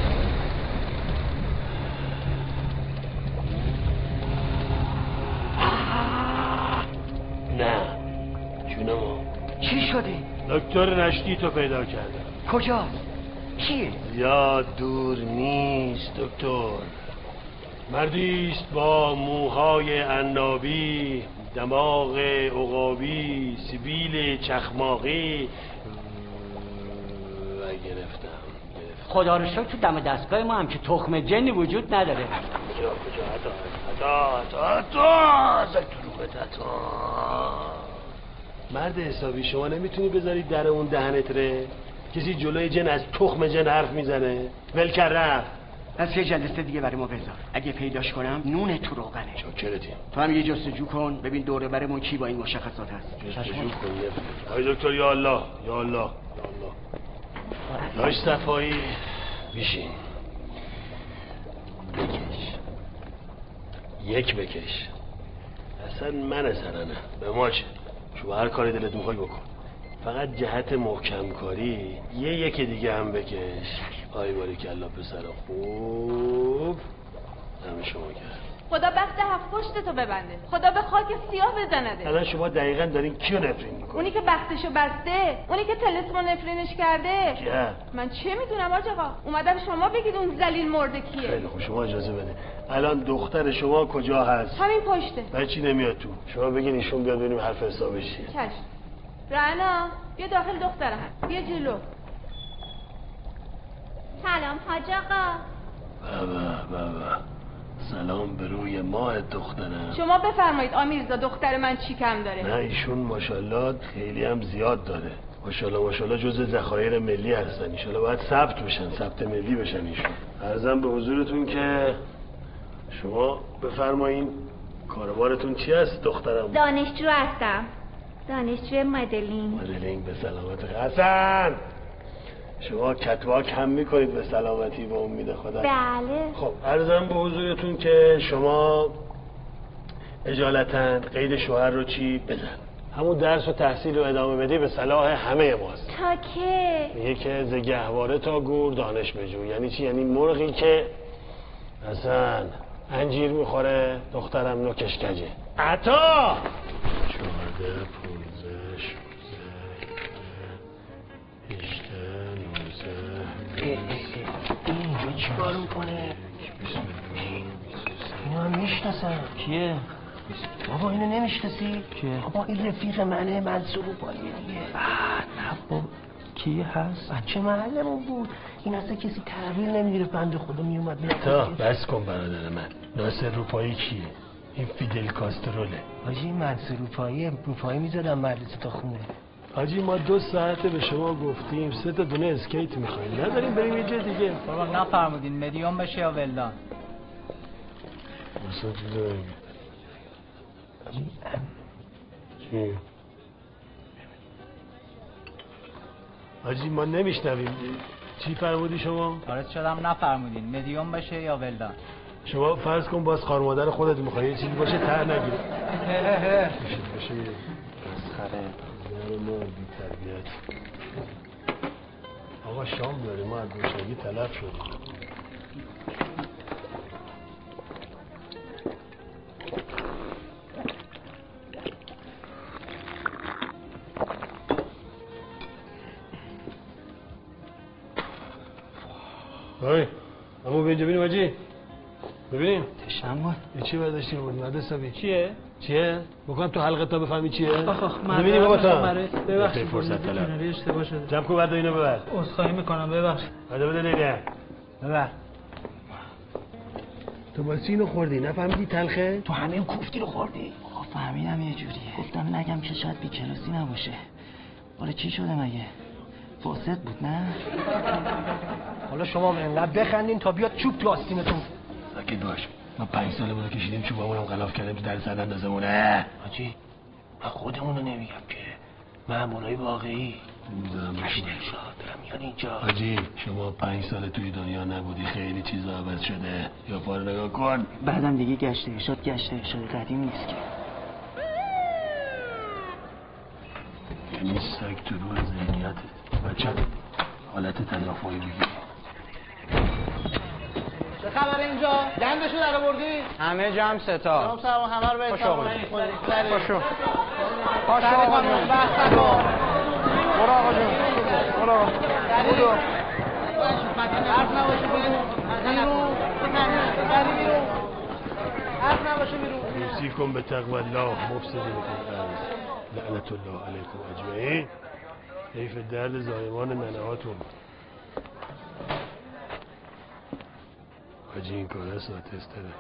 F: نه جونمو
M: چی شده؟
F: دکتر نشتی تو پیدا کردم.
M: کجاست؟ کیه؟
F: زیاد دور نیست دکتر. مردیست با موهای عنابی دماغ عقابی سیبیل چخماقی و گرفتم
N: خدا رو شکر تو دم دستگاه ما هم که تخم جنی وجود نداره.
F: کجا کجا حتا حتا حتا حتا حتا مرد حسابی شما نمیتونی بذاری در اون دهنت ره؟ کسی جلوی جن از تخم جن حرف میزنه؟ ول رفت.
M: پس یه جلسه دیگه برای ما بذار. اگه پیداش کنم نون تو روغنه.
F: شاکرتی.
M: تو هم یه جستجو کن ببین دوره برمون کی با این مشخصات هست.
F: جستجو کن. آی دکتر یا الله یا الله یا الله. داش صفایی بیشین. بکش. یک بکش. اصلا من سرنه به ما چه؟ شما هر کاری دلت میخوای بکن. فقط جهت محکم کاری یه یک دیگه هم بکش. آی باریکالله پسر خوب. همه شما کرد.
J: خدا بخت هفت پشتتو ببنده. خدا به خاک سیاه بزنده.
F: الان شما دقیقاً دارین کیو نفرین میکنین؟
J: اونی که بختشو بسته، اونی که طلسمو نفرینش کرده.
F: کیه؟
J: من چه میدونم آج آقا؟ اومدم شما بگید اون ذلیل مرده کیه.
F: خیلی خوب شما اجازه بده. الان دختر شما کجا هست؟
J: همین پشته.
F: برای چی نمیاد تو؟ شما بگین ایشون بیاد ببینیم حرف حسابش چیه.
J: چشم. رعنا بیا داخل دخترم. بیا جلو.
O: سلام حاج آقا.
F: بابا بابا سلام به روی ماه دخترم.
P: شما بفرمایید آمیرزا دختر من چی کم داره؟
F: نه ایشون ماشاءالله خیلی هم زیاد داره. ماشاءالله ماشاءالله جزء ذخایر ملی هستن. ان شاءالله باید ثبت بشن، ثبت ملی بشن ایشون. عرضم به حضورتون که شما بفرمایین کاروبارتون چی است دخترم؟
O: دانشجو هستم. دانشجو مدلین.
F: مدلین به سلامت. حسن شما کتواک هم میکنید به سلامتی به امید خدا؟
O: بله.
F: خب عرضم به حضورتون که شما اجالتا قید شوهر رو چی بزن، همون درس و تحصیل رو ادامه بدی به صلاح همه ماست.
O: تا که؟
F: میگه که ز گهواره تا گور دانش بجو. یعنی چی؟ یعنی مرغی که اصلا انجیر میخوره دخترم نوکش کجه. عطا چهارده پونزه شونزه هشته نوزده
M: اینجا چی کار میکنه؟ اینو هم میشناسم. کیه؟ بابا اینو نمیشناسی؟
N: کیه؟
M: بابا این رفیق منه، منصور روپاییه دیگه.
N: نه بابا کیه هست؟
M: بچه محلمون بود. این اصلا کسی تحویل نمیگرفت، بنده خدا میومد میرفت.
F: تا بس کن برادر من. ناصر روپایی کیه؟ این فیدل کاستروله.
M: حاجی منصور روپایی روپایی میذارم مدرسه تا خونه.
F: حاجی ما دو ساعته به شما گفتیم سه تا دونه اسکیت میخوایم، نداریم بریم یه جای دیگه.
N: بابا نفرمودین مدیوم بشه یا ولدان؟
F: مثلا چی داریم؟ چی؟ حاجی ما نمیشنویم. چی فرمودی شما؟
N: عارض شدم نفرمودین مدیوم بشه یا ولدان؟
F: شما فرض کن باز خار مادر خودت میخوای یه چیزی باشه تر نگیره.
N: هه هه هه
F: باشه باشه مسخره زن ما بی تربیت. آقا شام داره ما از گوشنگی تلف شدیم. های اما به اینجا بینیم حاجی ببینیم
N: تشنم بود.
F: یه چی برداشتی رو بودیم مدرسه بی
N: چیه؟
F: چیه؟ بکنم تو حلقه تا بفهمی چیه؟
N: آخ آخ
F: ببینیم بابا تا
N: ببخشید
F: فرصت طلب
N: کناری اشتباه شده.
F: جمع کن برد اینو ببر.
N: عذرخواهی میکنم ببخشید.
F: بده بده لیله
N: ببر.
F: تو باسی اینو خوردی نفهمیدی تلخه؟
M: تو همه اون کوفتی رو خوردی؟
N: آقا فهمیدم یه جوریه. گفتم نگم که شاید بی‌کلاسی نباشه. حالا چی شده مگه؟ فاسد بود نه؟
M: حالا شما اینقدر بخندین تا بیاد چوب تو آستینتون.
F: ساکت باش. ما پنج ساله بوده کشیدیم چوبامونم غلاف کردیم تو در سر اندازمونه.
M: حاجی من خودمونو نمیگم که مامورای واقعی کشت ارشاد دارم میان اینجا.
F: حاجی شما پنج ساله توی دنیا نبودی خیلی چیزا عوض شده. یا پاره نگاه کن.
N: بعدم دیگه گشت ارشاد گشت ارشاد قدیم نیست که.
F: یعنی سگ تو روح ذهنیتت. بچه حالت تدافعی بگیری.
N: چه خبر اینجا؟ گندشو در آوردی؟
I: همه جمع ستا.
N: سلام سلام همه رو به حساب
I: پاشو. پاشو آقا جون.
N: بحث نکن.
I: برو آقا جون. برو. برو.
N: حرف نباشه بیرون. بیرون. بیرون. حرف نباشه بیرون.
F: یوصیکم به تقوی الله مفسدین فی الارض لعنت الله علیکم اجمعین. حیف درد زایمان ننهاتون. حاجی این کار است تستره.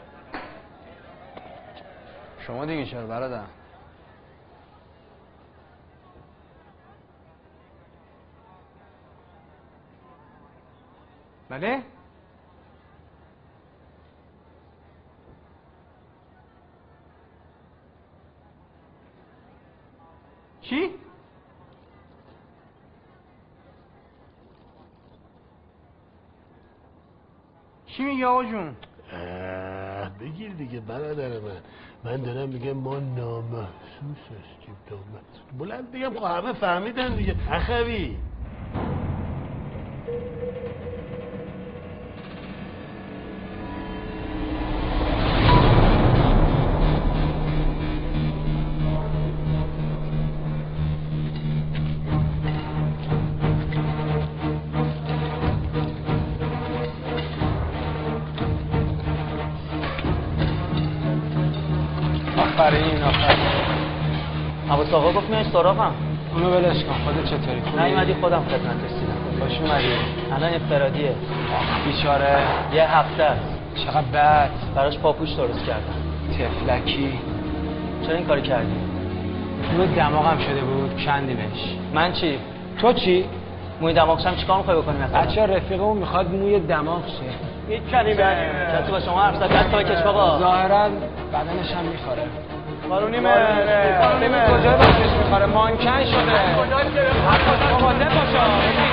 I: شما دیگه چرا برادر؟ بله؟ چی؟ چی میگه آقا جون؟
F: بگیر دیگه برادر من. من دارم میگم ما نامحسوس هستیم. نامحسوس بلند بگم خب همه فهمیدن دیگه. اخوی
I: آفرین آفرین.
N: عباس آقا گفت میای سراغم.
I: اونو ولش کن. خودت چطوری؟
N: نیومدی خودم خدمت رسیدم. خوش اومدی. الان انفرادیه. بیچاره یه هفته است. چقدر بد. براش پاپوش درست کردم. تفلکی. چرا این کاری کردی؟ موی دماغم شده بود کندیمش. من چی؟ تو چی؟ موی دماغشم چیکار می‌خوای بکنی مثلا؟ بچه رفیقمون میخواد موی دماغ شه. یک کلمه. کسی با شما حرف زد دست تا کش بابا. ظاهرا بدنش هم میخوره. قانونیمه. قانونیمه. کجای بدنش میخوره؟ مانکن شده. کجای گرفت؟ بابا نباشا.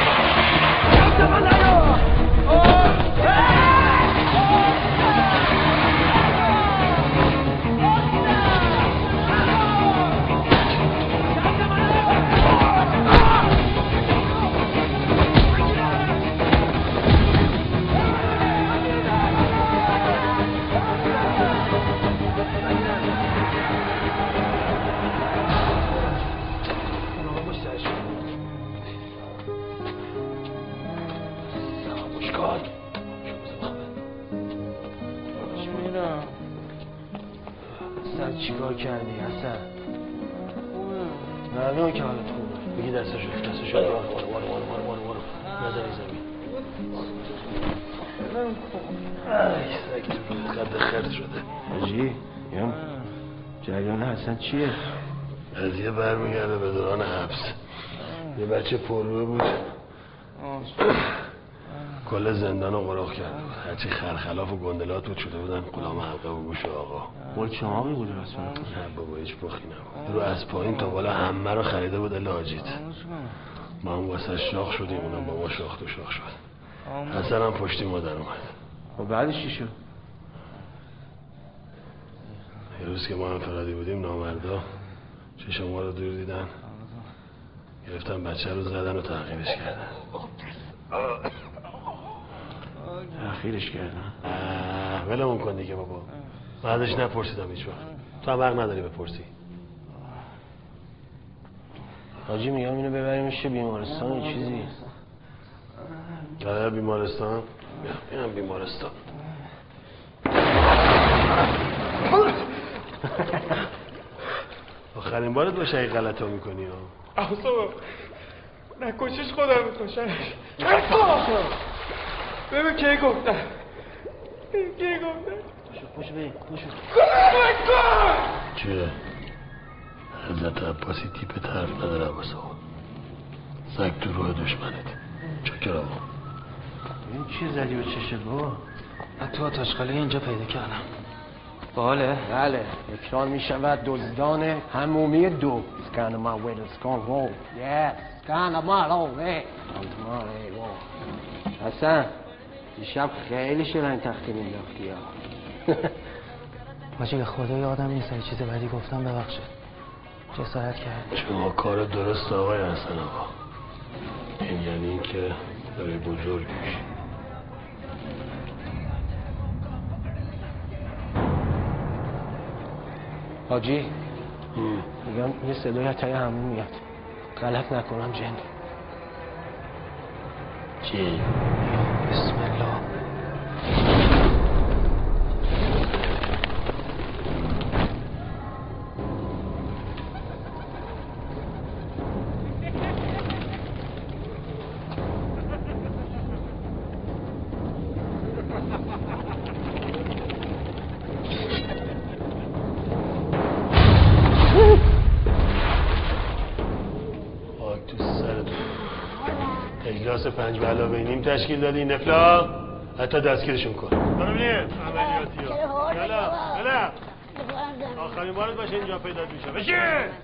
F: چیکار کردی حسن؟ معلومه که حالت خوبه. بگی دستشو دستشو وارو وارو وارو وارو وارو وارو نزنی زمین. ای سگ تو روز قد خرد شده. حاجی یم جریان حسن چیه؟ قضیه برمیگرده به دوران حبس. یه بچه پرروه بود کل زندان رو قراق کرده بود. هرچی خرخلاف و گندلات بود شده بودن غلام حلقه و گوش آقا. مال چماقی بود راست میگی؟ نه بابا هیچ بخی نبود. رو از پایین تا بالا همه رو خریده بود الا حاجیت. ما هم واسه شاخ شدیم اونم با ما شاخ تو شاخ شد. حسن هم پشتی ما در اومد. و بعدش چی شد؟ یه روز که ما انفرادی بودیم نامردا چشم ما رو دور دیدن گرفتن بچه رو زدن و تحقیرش کردن. تحقیرش کردن؟ ولمون کن دیگه بابا. بعدش نپرسیدم هیچ وقت. تو هم حق نداری بپرسی. حاجی میگم اینو ببریمش چه بیمارستان یه چیزی. داره بیمارستان؟ بیا اینم بیمارستان. آخرین بارت باشه این غلط ها میکنی ها.
Q: احسابا نکشش خودم میکشنش. کسا ببین کی گفتن کی گفتن
F: پوش بی پوش چه حضرت عباسی تیپ طرف نداره عباسا سگ تو روح دشمنت چکر آقا این چی زدی به چشه با؟
N: تو آتاشقاله اینجا پیدا کردم. باله؟
M: بله اکران می شود دزدان همومی دو سکن ما وید سکن رو یس سکن ما رو وید حسن دیشب خیلی شلنگ تختی مینداختی ها
N: ماجی به خدا یادم نیست یه چیز بدی گفتم ببخشید جسارت کرد.
F: شما کار درست آقای حسن آقا. این یعنی این که داری بزرگ میشی.
M: حاجی میگم یه صدای تایی همون میاد غلط نکنم جن.
F: چی؟
N: بسم الله.
F: اجلاس پنج به علاوه نیم تشکیل دادی نفلا حتی دستگیرشون کن. برو بینیم عملیاتی ها. یلا یلا آخرین بارت باشه اینجا پیدا میشه. بشین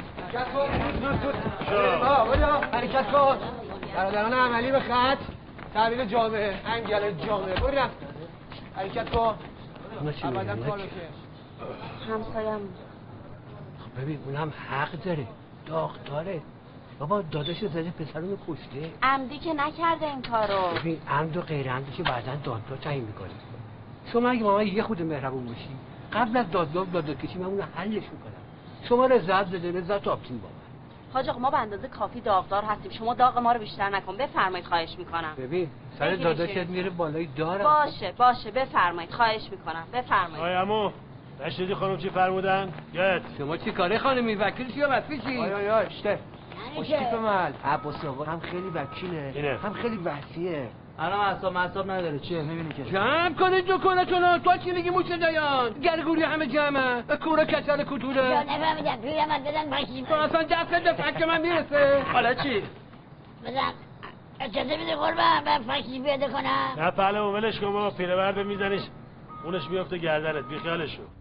M: حرکت کن. برادران عملی به خط تحویل جامعه انگل جامعه. برو رفت حرکت کن. ابدا کالو که
L: همسایم
M: ببین اونم حق داره داغداره. بابا داداش زده پسرونو کشته.
L: عمدی که نکرده این کارو.
M: ببین عمد و غیر عمدی که بعداً دادگاه تعیین میکنه. شما اگه مامان یه خود مهربون باشی قبل از دادگاه دادگاه کشی من اونو حلش میکنم. شما رضایت بده رضایت آبتین بابا.
L: حاج آقا ما به اندازه کافی داغدار هستیم. شما داغ ما رو بیشتر نکن. بفرمایید خواهش میکنم.
M: ببین سر داداشت میره بالای داره.
L: باشه باشه بفرمایید خواهش میکنم. بفرمایید.
F: آی عمو نشدی خانم چی فرمودن؟ یاد
M: شما چی کاره خانمی وکیل چی یا مفی چی؟ آی آی آی اشته
N: خوشکیف مال عباس آقا هم خیلی وکیله
F: اینه.
N: هم خیلی وسیعه.
I: الان اعصاب مصاب نداره چیه میبینی که
N: جمع کنید دو کنتونو. تو چی میگی موش دایان؟ گرگوری همه جمعه. کوره کچل کتوله.
O: جا نفهمیدم پیرمرد بزن فکیش
N: تو اصلا دستت به فک من میرسه.
I: حالا چی؟
O: بزن اجازه میده قربان من فکیش پیاده کنم.
F: نه پهلوان ولش کن بابا، پیرمرد میزنیش اونش میفته گردنت، بی خیالش شو.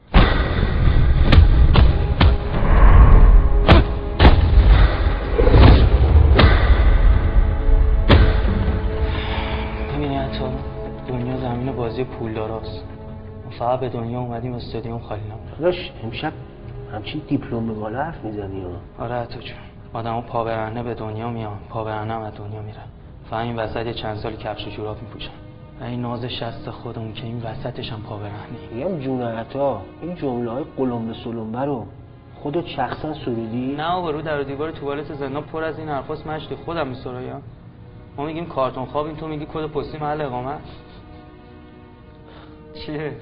I: دنیا زمین بازی پولداراست. ما فقط به دنیا اومدیم استادیوم خالی نمونه.
F: داداش امشب همچین دیپلم به بالا حرف میزنی ها؟
I: آره حتی جون. آدم‌ها پا برهنه به دنیا میان، پا برهنه هم از دنیا میرن. فقط این وسط یه چند سال کفش و جوراب میپوشن. این ناز شست خودمون که این وسطش هم پا برهنه.
F: میگم جون عطا، این جمله‌های قلمبه سلمبه رو خودت شخصا سرودی؟
I: نه آقا، رو در و دیوار توالت زندان پر از این حرفاست. مشتی خودم میسرایم. ما میگیم کارتون خوابیم، تو میگی کد پستی محل اقامت. چیه؟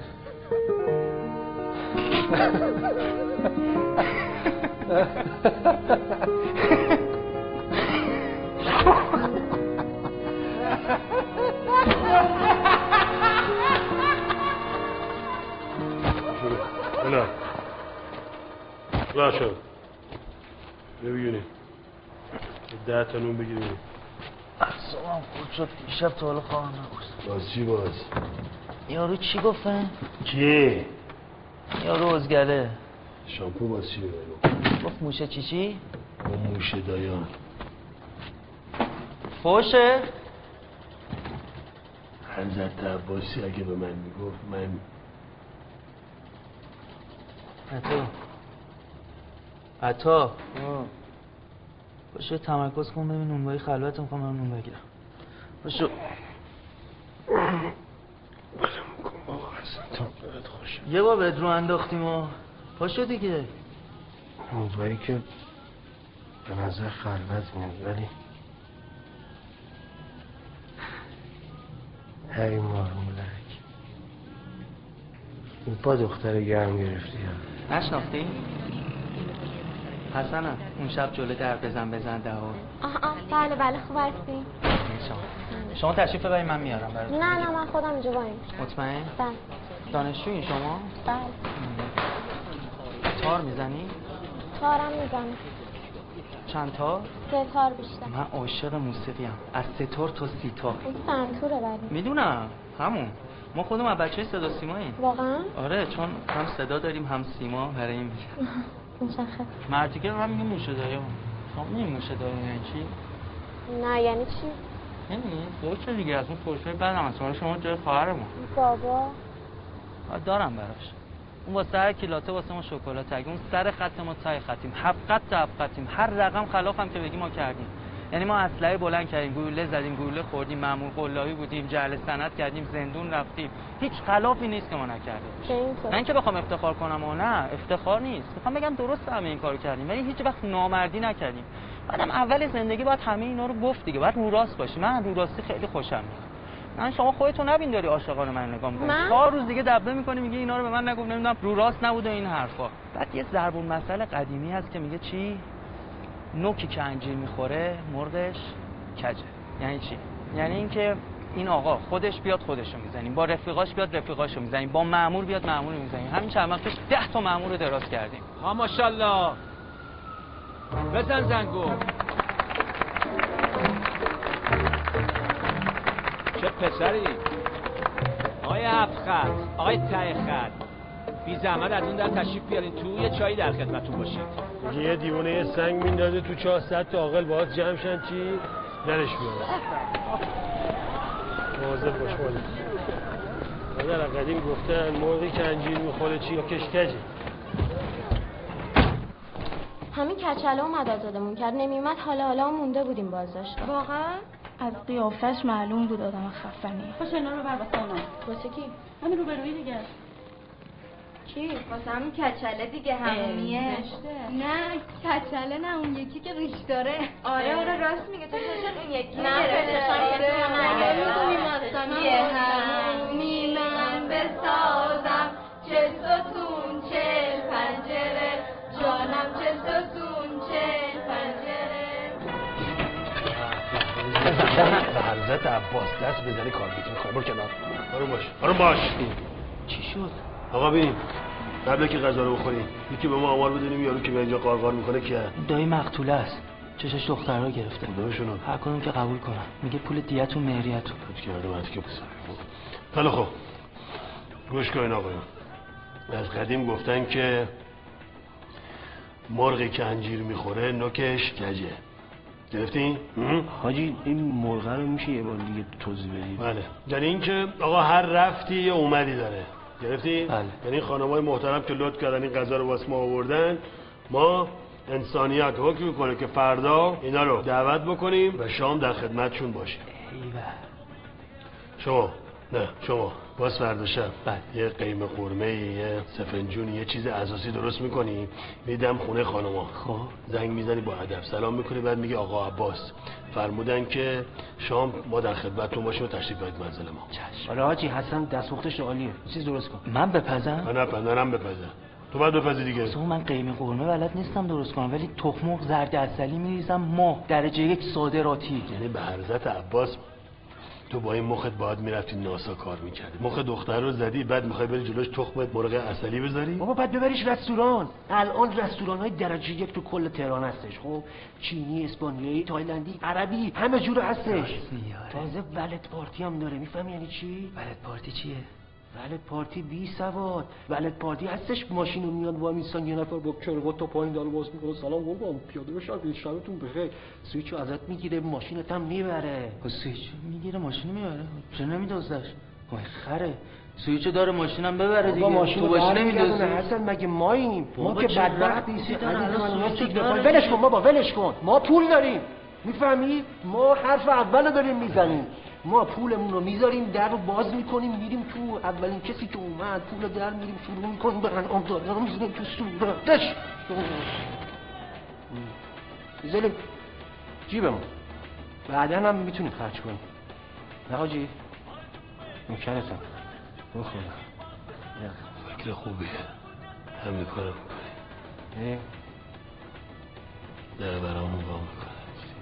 F: نه راه شد ببینیم ده تا نون بگیریم.
I: احسابم خود شد دیشب تا حالا خواهم نگوست.
F: باز چی باز؟
I: یارو چی گفتن؟
F: کی؟
I: یارو ازگله
F: شامپو باز چی بگو؟
I: گفت موشه چی چی؟
F: با موشه دایان
I: فوشه؟
F: حضرت عباسی اگه به من میگفت من
I: عطا عطا باشو تمرکز کن ببین نونوایی خلوت میخوام من نون بگیرم. باشو یه بار بهت رو انداختیم و پاشو دیگه.
F: نونوایی که به نظر خلوت میاد ولی هی مارمولک این پا دختر گرم گرفتی ها.
I: نشناختی؟ حسنم اون شب جلو در بزن بزن ده ها.
J: آه آه بله بله خوب هستی.
I: شما تشریف ببرید من میارم براتون.
J: نه نه من خودم اینجا بایم.
I: مطمئن؟
J: بله.
I: دانشجویی شما؟
J: بله.
I: تار میزنی؟
J: تارم میزنم.
I: چند تار؟
J: سه تار بیشتر.
I: من عاشق موسیقیم. از سه تار تا سی تار.
J: این سنتوره ولی.
I: میدونم همون. ما خودم از بچه صدا سیماییم.
J: واقعا؟
I: آره چون هم صدا داریم هم سیما برای این
J: مشخص.
I: مرتیکه هم میگه موشه دایم. شما میگه موشه دایم یعنی چی؟
J: نه یعنی چی؟
I: نمیدونی؟ دوچه دیگه از اون فرشه بدم از شما شما جای خواهرمون.
J: بابا
I: دارم براش. اون واسه هر کیلاته واسه ما شکلات اگه اون سر خط ما تای خطیم هفت خط تا هفت خطیم هر رقم خلاف هم که بگی ما کردیم. یعنی ما اسلحه بلند کردیم، گلوله زدیم، گلوله خوردیم، مأمور قلابی بودیم، جعل سند کردیم، زندون رفتیم. هیچ خلافی نیست که ما نکردیم. نه اینکه بخوام افتخار کنم و نه، افتخار نیست. میخوام بگم درست همه این کارو کردیم ولی هیچ وقت نامردی نکردیم. بعدم اول زندگی باید همه اینا رو گفت دیگه. باید رو راست باشی. من رو راستی خیلی خوشم میاد. من شما خودتون نبین داری عاشقانه من نگاه می‌کنی. چهار روز دیگه دبه می‌کنی میگه اینا رو به من نگفت نمیدونم رو راست نبوده این حرفا. بعد یه ضرب المثل قدیمی هست که میگه چی؟ نوکی که انجیر میخوره مرغش کجه. یعنی چی؟ یعنی اینکه این آقا خودش بیاد خودشو میزنیم، با رفیقاش بیاد رفیقاشو میزنیم، با مأمور بیاد مأمور میزنیم. همین چند وقت پیش ده تا مأمور رو دراز کردیم.
N: ها ماشاءالله. بزن زنگو. چه پسری؟ آقای هفت خط، آقای ته خط، بی زحمت از اون در تشریف بیارین تو یه چایی در خدمتتون باشید.
F: یه دیوونه یه سنگ میندازه تو چاه صد تا عاقل باهات جمع شن چی؟ درش بیاره. مواظب باش مالی. مادر قدیم گفتن مرغی که انجیر میخوره چی یا کشکجه.
J: همین کچله اومد آزادمون کرد نمیومد حالا حالا مونده بودیم بازداشت.
K: واقعا؟ از قیافش معلوم بود آدم خفنیه.
L: خوش اینا رو بر واسه اونا.
J: واسه کی؟
L: همین روبرویی دیگه.
K: کی؟ واسه همین کچله دیگه همونیه. نه کچله نه اون یکی که ریش داره. آره آره راست میگه تو شاید اون یکی
J: نه
K: نه میگه همونی من بسازم چه ستون چه پنجره جانم چه ستون چه پنجره
F: به حضرت عباس دست بزنی کار بیت میخوام. برو کنار. برو باش. برو باش.
G: چی شد؟
F: آقا ببین قبل که غذا رو بخوریم یکی به ما آمار بدونیم یارو که به اینجا قارقار میکنه کیه؟
G: دایی مقتوله است. چشش دخترها گرفته.
F: کدومشونو؟
G: هر کدوم که قبول کنم. میگه پول دیتون مهریتون.
F: پوچ کرده من که بسر. حالا خب گوش کن آقایون. از قدیم گفتن که مرغی که انجیر میخوره نوکش کجه. گرفتین؟
M: حاجی این مرغه رو میشه یه بار دیگه توضیح بدید؟
F: بله. یعنی اینکه آقا هر رفتی یه اومدی داره. گرفتی؟
G: بله.
F: یعنی خانمای محترم که لطف کردن این غذا رو واسه ما آوردن، ما انسانیت حکم میکنه که فردا اینا رو دعوت بکنیم و شام در خدمتشون باشیم.
G: ایوه.
F: شما نه شما باز فردا شب
G: بله.
F: یه قیمه قرمه یه سفنجونی یه چیز اساسی درست میکنی میدم خونه خانما.
G: خب
F: زنگ میزنی با ادب سلام میکنی بعد میگه آقا عباس فرمودن که شام ما در خدمتتون باشیم و تشریف بیارید منزل ما.
G: چشم.
M: آره حاجی حسن دستپختش عالیه. چیز درست کن.
G: من بپزم؟
F: من نپندارم بپزم. تو باید بپزی دیگه.
G: اصلا من قیمه قرمه بلد نیستم درست کنم ولی تخم مرغ زرد عسلی میریزم ماه درجه یک صادراتی.
F: یعنی به حضرت عباس تو با این مخت باید میرفتی ناسا کار میکردی. مخ دختر رو زدی بعد میخوای بری جلوش تخمت مرغ عسلی بذاری؟
M: بابا بعد ببریش رستوران. الان رستوران های درجه یک تو کل تهران هستش. خب چینی، اسپانیایی، تایلندی، عربی همه جور هستش. تازه ولت پارتی هم داره. میفهمی یعنی چی؟
G: ولت پارتی چیه؟
M: ولت پارتی بی سواد. ولت پارتی هستش ماشین رو میاد با میسان یه نفر با کروات تا پایین داره باز میکنه سلام قربان پیاده بشید شبتون بخیر. سویچو ازت میگیره ماشینت هم میبره.
G: سویچ میگیره ماشین میبره؟ چرا نمیدوزدش؟ وای خره. سویچو داره ماشینم ببره دیگه.
M: ماشین
G: تو ماشین نمیدوزه.
M: حسن مگه ماییم؟ ما که بدبخت نیستیم.
G: ولش
M: ولش کن بابا ولش کن. ما پول داریم. میفهمی؟ ما حرف اول داریم میزنیم. ما پولمون رو میذاریم در رو باز میکنیم میریم تو اولین کسی که اومد پول در میریم شروع میکنیم به انعام دادن رو میزنیم تو صورتش میزنیم جیبمون بعدا هم میتونیم خرج کنیم. نه حاجی نوکرتم بخورم.
F: فکر خوبیه همین کارم میکنیم در برامون با میکنم.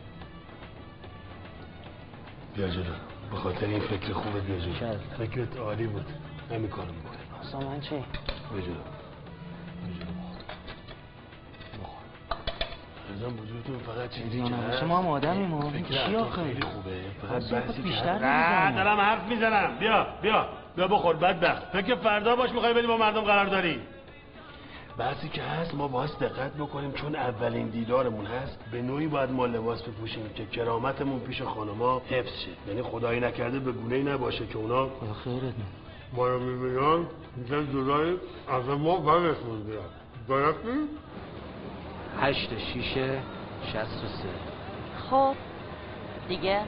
F: بیا جلو به خاطر این فکر خوبت بیا جلو. فکرت عالی بود همین کارم میکنیم.
G: اصلا من چی؟
F: بیا جلو بیا جلو بخور. ازم بزرگتون فقط چیزی که هست
G: شما هم آدمیم ما
F: چی آخه خیلی خوبه فقط بحثی
G: بیشتر
F: نمیزنم. دارم حرف میزنم. بیا بیا بیا بخور بدبخت. فکر فردا باش میخوای بریم با مردم قرار داری. بحثی که هست ما باید دقت بکنیم چون اولین دیدارمون هست به نوعی باید ما لباس بپوشیم که کرامتمون پیش خانما حفظ شه. یعنی خدایی نکرده به گونه‌ای نباشه که اونا
G: خدا خیرت نه
F: ما رو میبینن میگن جدایی از ما برشون بیان. درستی؟
N: هشت شیشه شست و سه.
L: خب دیگه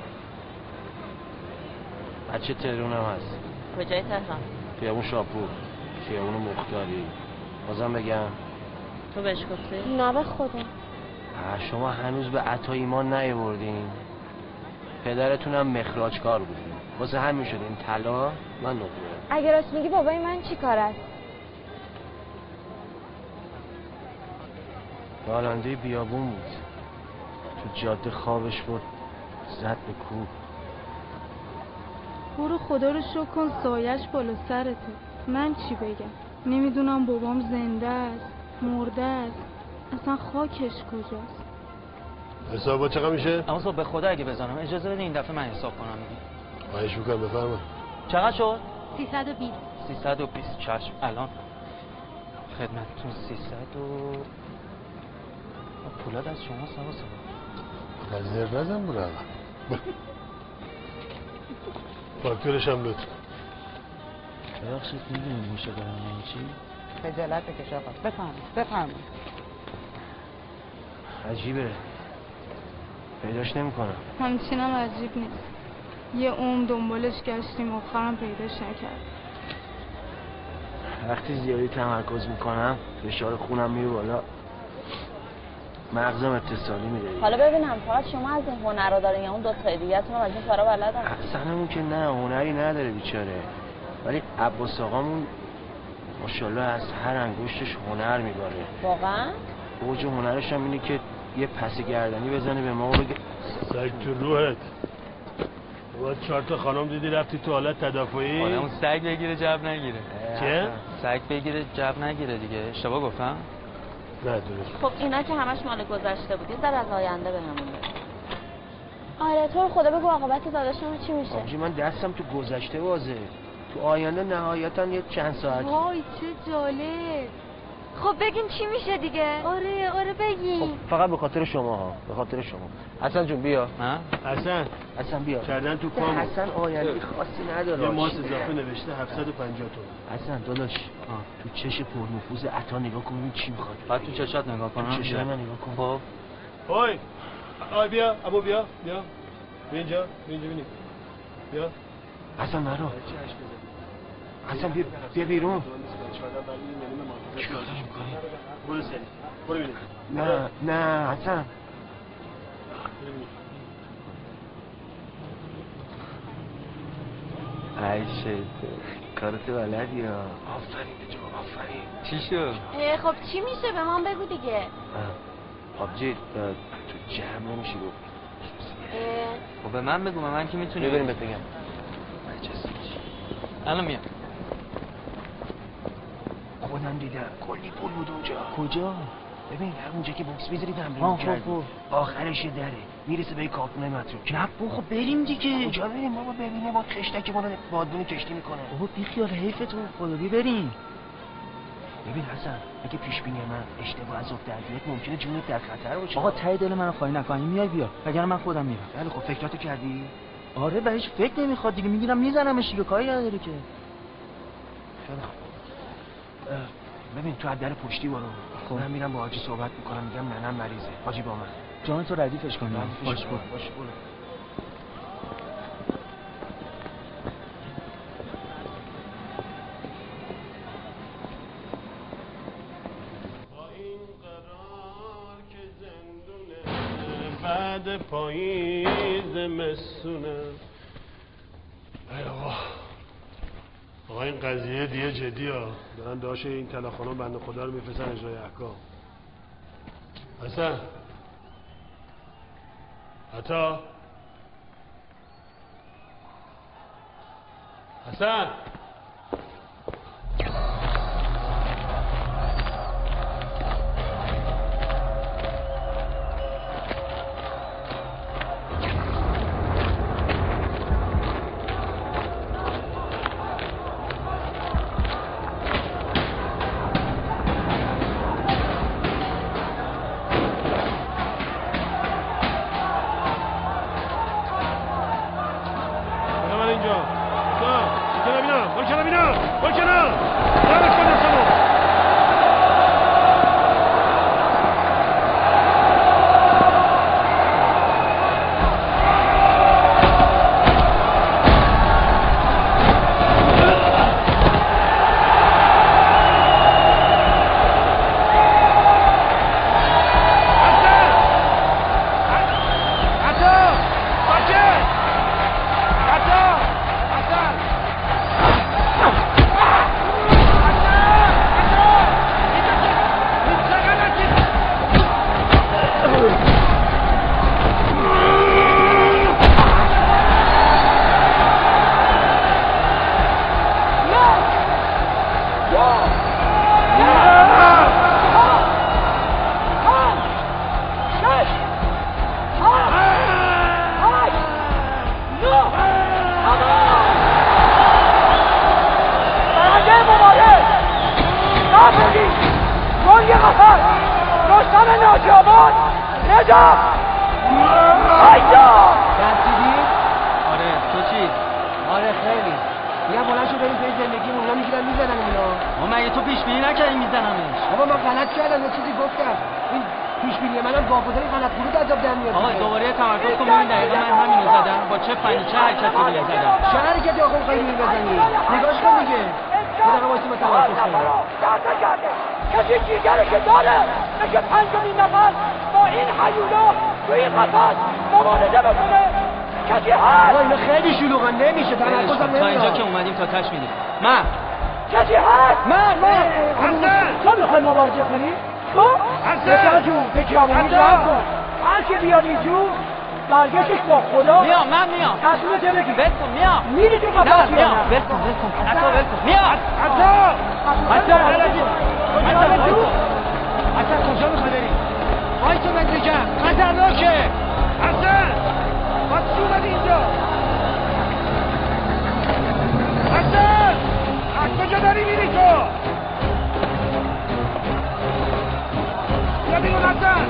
N: بچه تهرون هم هست.
L: کجای تهران؟
N: خیابون شاپور خیابون مختاری. بازم بگم
L: تو بهش گفتی؟
E: نه به خدا.
N: شما هنوز به عطا ایمان نیاوردین. پدرتون هم مخراج کار بودین واسه همین شد این طلا من نقوله.
E: اگه راست میگی بابای من چی کار است؟
N: راننده بیابون بود تو جاده خوابش بود زد به کوه.
R: برو خدا رو شکر کن سایش بالا سرته. من چی بگم؟ نمیدونم بابام زنده است مرده است اصلا خاکش کجاست.
F: حسابا چقدر میشه؟
G: اما صبح به خدا اگه بزنم اجازه بدین این دفعه من حساب کنم.
F: خواهش میکنم بفرما.
G: چقدر شد؟
E: سیصد و بیست.
G: سیصد و بیست چشم الان خدمتتون سیصد و پولاد از شما سوا سوا.
F: از زر نزن برو آقا. فاکتورش هم لطف.
G: ببخشید میدونیم موشه دارم این چی؟
C: خجالت بکش آقا بفرمایید بفرمایید.
N: عجیبه پیداش نمی‌کنم.
R: همچینم عجیب نیست. یه عمر دنبالش گشتیم آخرم پیداش نکرد.
N: وقتی زیادی تمرکز میکنم فشار خونم میره بالا مغزم اتصالی میره.
L: حالا ببینم فقط شما از این هنر رو دارین یا اون دو تا دیگه‌تون از این کارا بلدن؟
N: اصلا اون که نه هنری نداره بیچاره ولی عباس آقامون ماشاءالله از هر انگشتش هنر میباره.
L: واقعا؟
N: اوج هنرش هم اینه که یه پس گردنی بزنه به ما و بگه
F: سگ تو روحت. با چهار تا خانم دیدی رفتی توالت تدافعی؟
I: آره اون سگ بگیره جب نگیره.
F: چه؟
I: سگ بگیره جب نگیره دیگه. اشتباه گفتم؟
F: نه درست.
L: خب اینا که همش مال گذشته بود. یه ذره از آینده بهمون بگو. آره تو رو خدا بگو عاقبت داداشم چی میشه؟
M: آبجی من دستم تو گذشته بازه. تو آینده نهایتا یه چند ساعت.
K: وای چه جالب. خب بگین چی میشه دیگه؟ آره آره بگین.
M: خب فقط به خاطر شما ها، به خاطر شما. حسن جون بیا.
I: ها؟
F: حسن
M: حسن بیا.
F: کردن تو پام.
M: حسن آینده خاصی نداره.
F: یه ماس اضافه نوشته هفتصد و پنجاه تومن.
M: حسن داداش تو چش پرنفوذ عطا نگاه کن ببین چی میخواد.
I: بعد تو چشات نگاه کن.
M: تو چشات من نگاه کن.
I: خب.
F: اوی. آی بیا، ابو بیا، بیا. بیا اینجا، بیا اینجا ببین. بیا.
M: حسن مرو. حسن بیا بیا بیرون.
F: چیکار می‌کنی؟ برو سری. برو ببین.
M: نه نه حسن. ای شیطه کارت بلدی ها. آفرین به جواب آفرین.
I: چی شد؟
L: خب چی میشه به من بگو دیگه.
M: آبجی تو جمع نمیشی گفت.
I: خب به من بگو، به من که میتونی
M: ببینیم بهت بگم.
I: الان میام.
M: خودم دیدم کلی پول بود اونجا. کجا؟ ببین اونجا که بوکس میذاری تمرین کردی آخرش یه دره میرسه به کارتونه متروک.
G: نه بابا خب بریم دیگه.
M: کجا بریم بابا؟ ببینه با خشتک ما رو بادبونی کشتی میکنه.
G: بابا بی خیال حیفتون خدا بی بریم.
M: ببین حسن اگه پیش بینی من اشتباه از افت در بیاد ممکنه جونت در خطر باشه.
G: آقا ته دل منو خواهی نکنی میای بیا وگرنه من خودم میرم.
M: بله خب فکراتو کردی؟
G: آره به هیچ فکر نمیخواد دیگه میگیرم میزنمش دیگه کاری نداره که.
M: خیلی خوب. ببین تو از در پشتی برو. خب من میرم با حاجی صحبت میکنم میگم ننم مریضه. حاجی با من.
G: جان تو ردیفش کن.
M: باش برو باش برو.
F: بعد پاییز مسونه. ای آقا آقا این قضیه دیگه جدی ها. دارن داشه این تلاخانو بنده خدا رو میفرستن اجرای احکام. حسن عطا حسن
N: برگشتش با خدا.
I: میام من میام.
N: تصمیم چه بگی؟
I: ول کن میام.
N: میری تو قفس
I: نه میام. ول کن ول کن. حتی ول کن. میام.
N: حتی حتی
I: حتی
N: حتی حتی کجا میخوای بری؟ وایسا بهت میگم خطرناکه. حسن واسه چی اومدی اینجا؟ حسن از کجا داری میری تو؟ بیا بیرون حسن.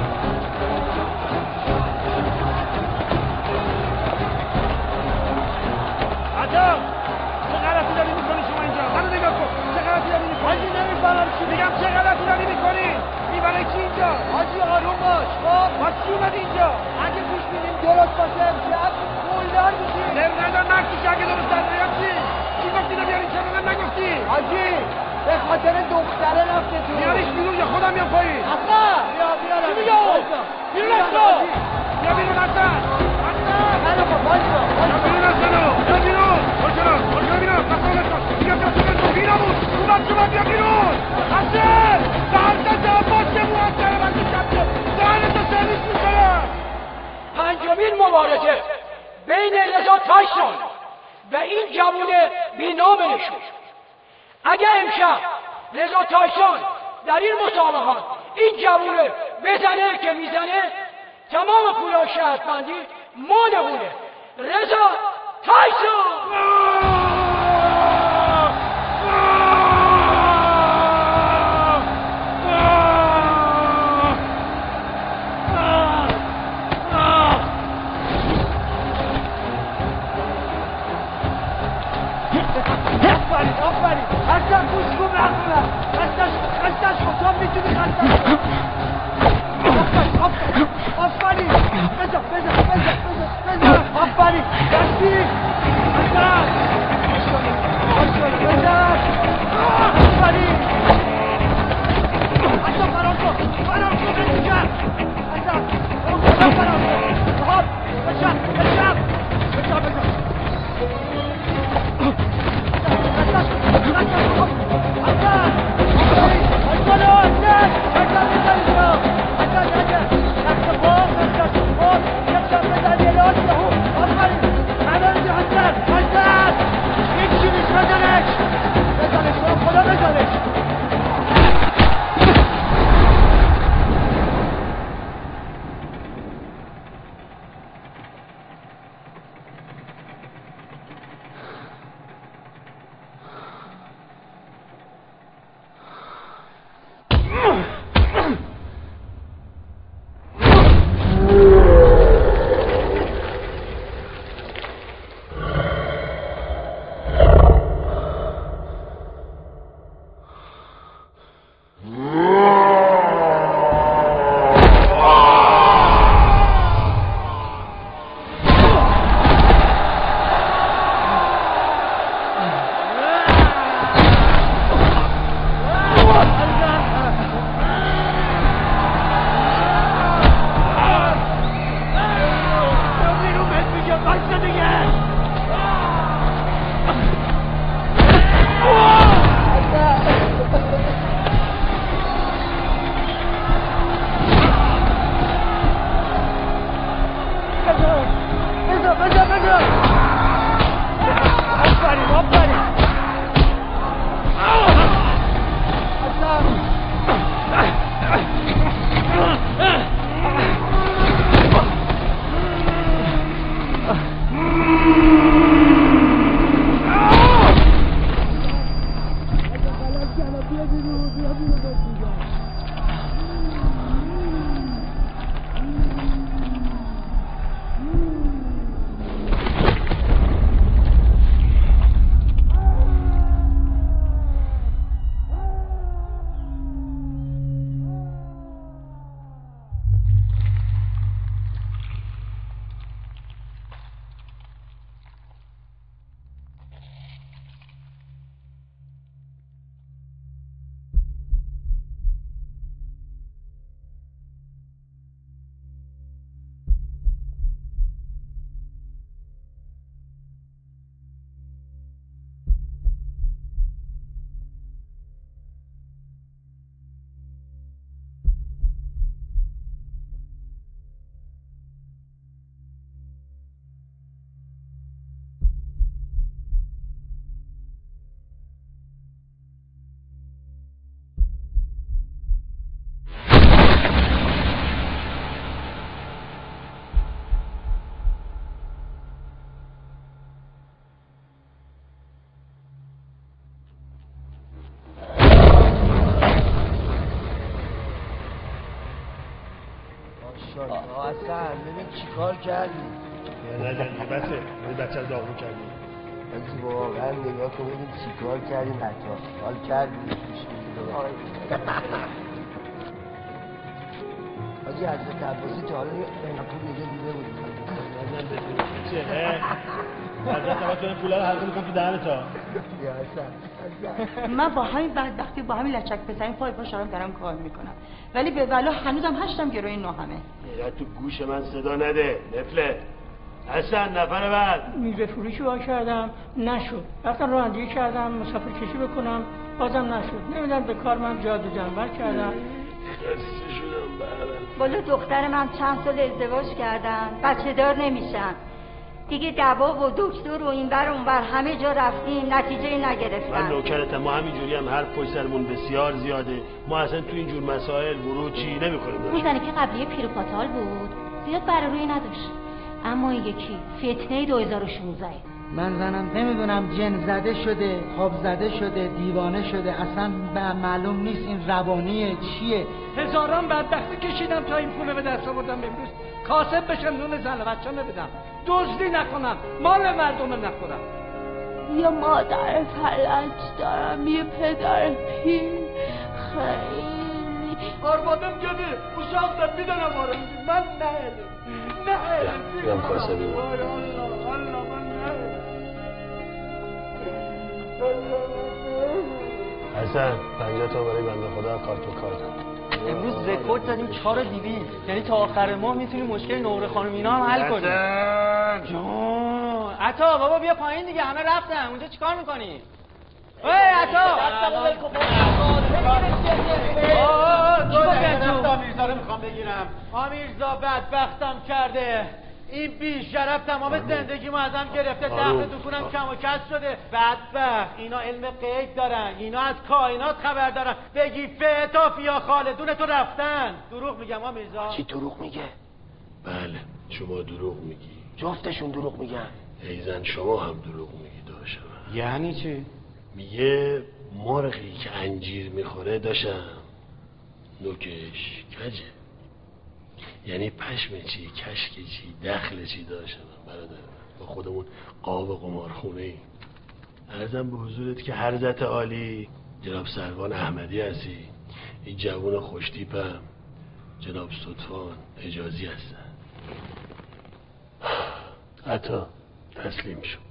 N: حسن چه غلطی داری میکنی شما اینجا؟ منو نگاه کن. چه غلطی داری میکنی؟ حاجی نمیفهمم چی میگم. چه غلطی داری میکنی؟ این برای چی اینجا؟ حاجی آروم باش. خب واسه چی اومدی اینجا؟ اگه پیش بینیم درست باشه امشب گلدار میشی. نمی ندار مکسیش اگه درست در نیاد چی؟ چی گفتی نمیاری چه به من نگفتی؟ حاجی به خاطر دختره رفته تو. میاریش بیرون یا خودم میام پایین؟ حسن بیا بیا چی میگه؟ بیرون از تو. بیا بیرون حسن. حسن منو با وایسا. بیا بیرون از منو. بیا بیرون. برو برو بیرون. قسمت کن. بیا بیا تو بیرون. اومد شما بیا بیرون. حسن فردا جواب مؤثر من میشه. دهنتو سرویس میکنم.
S: پنجمین مبارزه بین رضا تایسون و این جوون بی‌نامشون. اگر امشب رضا تایسون در این مسابقات این جوون بزنه که میزنه تمام پولای شهربندی مالمونه. رضا تایسون.
N: آفرین آفرین حسن گوش کن رحمونه خستش خستش کن تو هم میتونی خستش کن. آفرین آفرین آفرین بزن بزن بزن بزن آفرین دستی حسن بزن آفرین حسن فرار کن فرار کن بزن حسن فرار کن فرار کن بشم بشم بشم بشم Let's go!
A: حسن ببین چی کار کردی؟
F: نه نجنگی بسه این بچه رو داغون کردی
A: از واقعا نگاه کن ببین چی کار کردی حتی حال کردی پیش میگی درست حاجی حضرت عباسی تا حالا این پول میگه دیده بودی
F: نجن بدونی چه حضرت عباسی این پولا رو حلقه میکنم تو دهن تا
A: یا حسن
C: من با همین بدبختی با همین لچک پسرین پای پا شارم دارم کار میکنم ولی به ولا هنوزم هشتم گروه ناهمه
F: یه تو گوش من صدا نده نفله حسن نفر بعد
S: میوه فروشی وا کردم نشد رفتم رانندگی کردم مسافر کشی بکنم بازم نشد نمیدونم به کار من جادو جنبر کردم
F: خسته شدم برم
K: بالا دختر من چند سال ازدواج کردن بچه دار نمیشن دیگه دوا و دکتر و این بر اون بر همه جا رفتیم نتیجه نگرفتن
F: من نوکرتم ما همینجوری هم هر پشت سرمون بسیار زیاده ما اصلا تو اینجور مسائل ورود چی نمی‌کنیم
E: اون زنی که قبلیه پیروپاتال بود زیاد بررویی نداشت اما این یکی فتنه دو هزار و شانزده
D: من زنم نمیدونم جن زده شده خواب زده شده دیوانه شده اصلا به معلوم نیست این روانیه چیه
S: هزاران بدبختی کشیدم تا این پول به دست آوردم امروز کاسب بشم نون زن و بچه نبدم دزدی نکنم مال مردم نخورم
R: یه مادر فلج دارم یه پدر پیر خیلی
B: آرمادم گده بوشافتم میدنم آره من نه نه
F: بیام کاسبی بود
B: الله الله من نه
F: حسن پنجاه تا برای بنده خدا کارتون کار کن
I: امروز رکورد زدیم چهار دیوی یعنی تا آخر ماه میتونیم مشکل نوره خانم اینا هم حل کنیم جون عطا بابا بیا پایین دیگه همه رفتن اونجا چیکار میکنی؟ اوه عطا
N: آمیرزا رو میخوام بگیرم آمیرزا بدبختم کرده این بی شرف تمام زندگیمو ازم گرفته دخل دکونم کم و کس شده بدبخت اینا علم غیب دارن اینا از کائنات خبر دارن بگی فتاف یا خالدون تو رفتن دروغ میگم آمیرزا
M: چی دروغ میگه؟
F: بله شما دروغ میگی
M: جفتشون دروغ میگن
F: ایزن شما هم دروغ میگی داشتم
M: یعنی چی؟
F: میگه مرغی که انجیر میخوره داشتم نوکش کجه یعنی پشم چی کشک چی دخل چی داشتم برادر با خودمون قاب قمارخونه ای عرضم به حضورت که حضرت عالی جناب سروان احمدی هستی این جوون خوشتیپم جناب صدفان اجازی هستن حتی تسلیم شو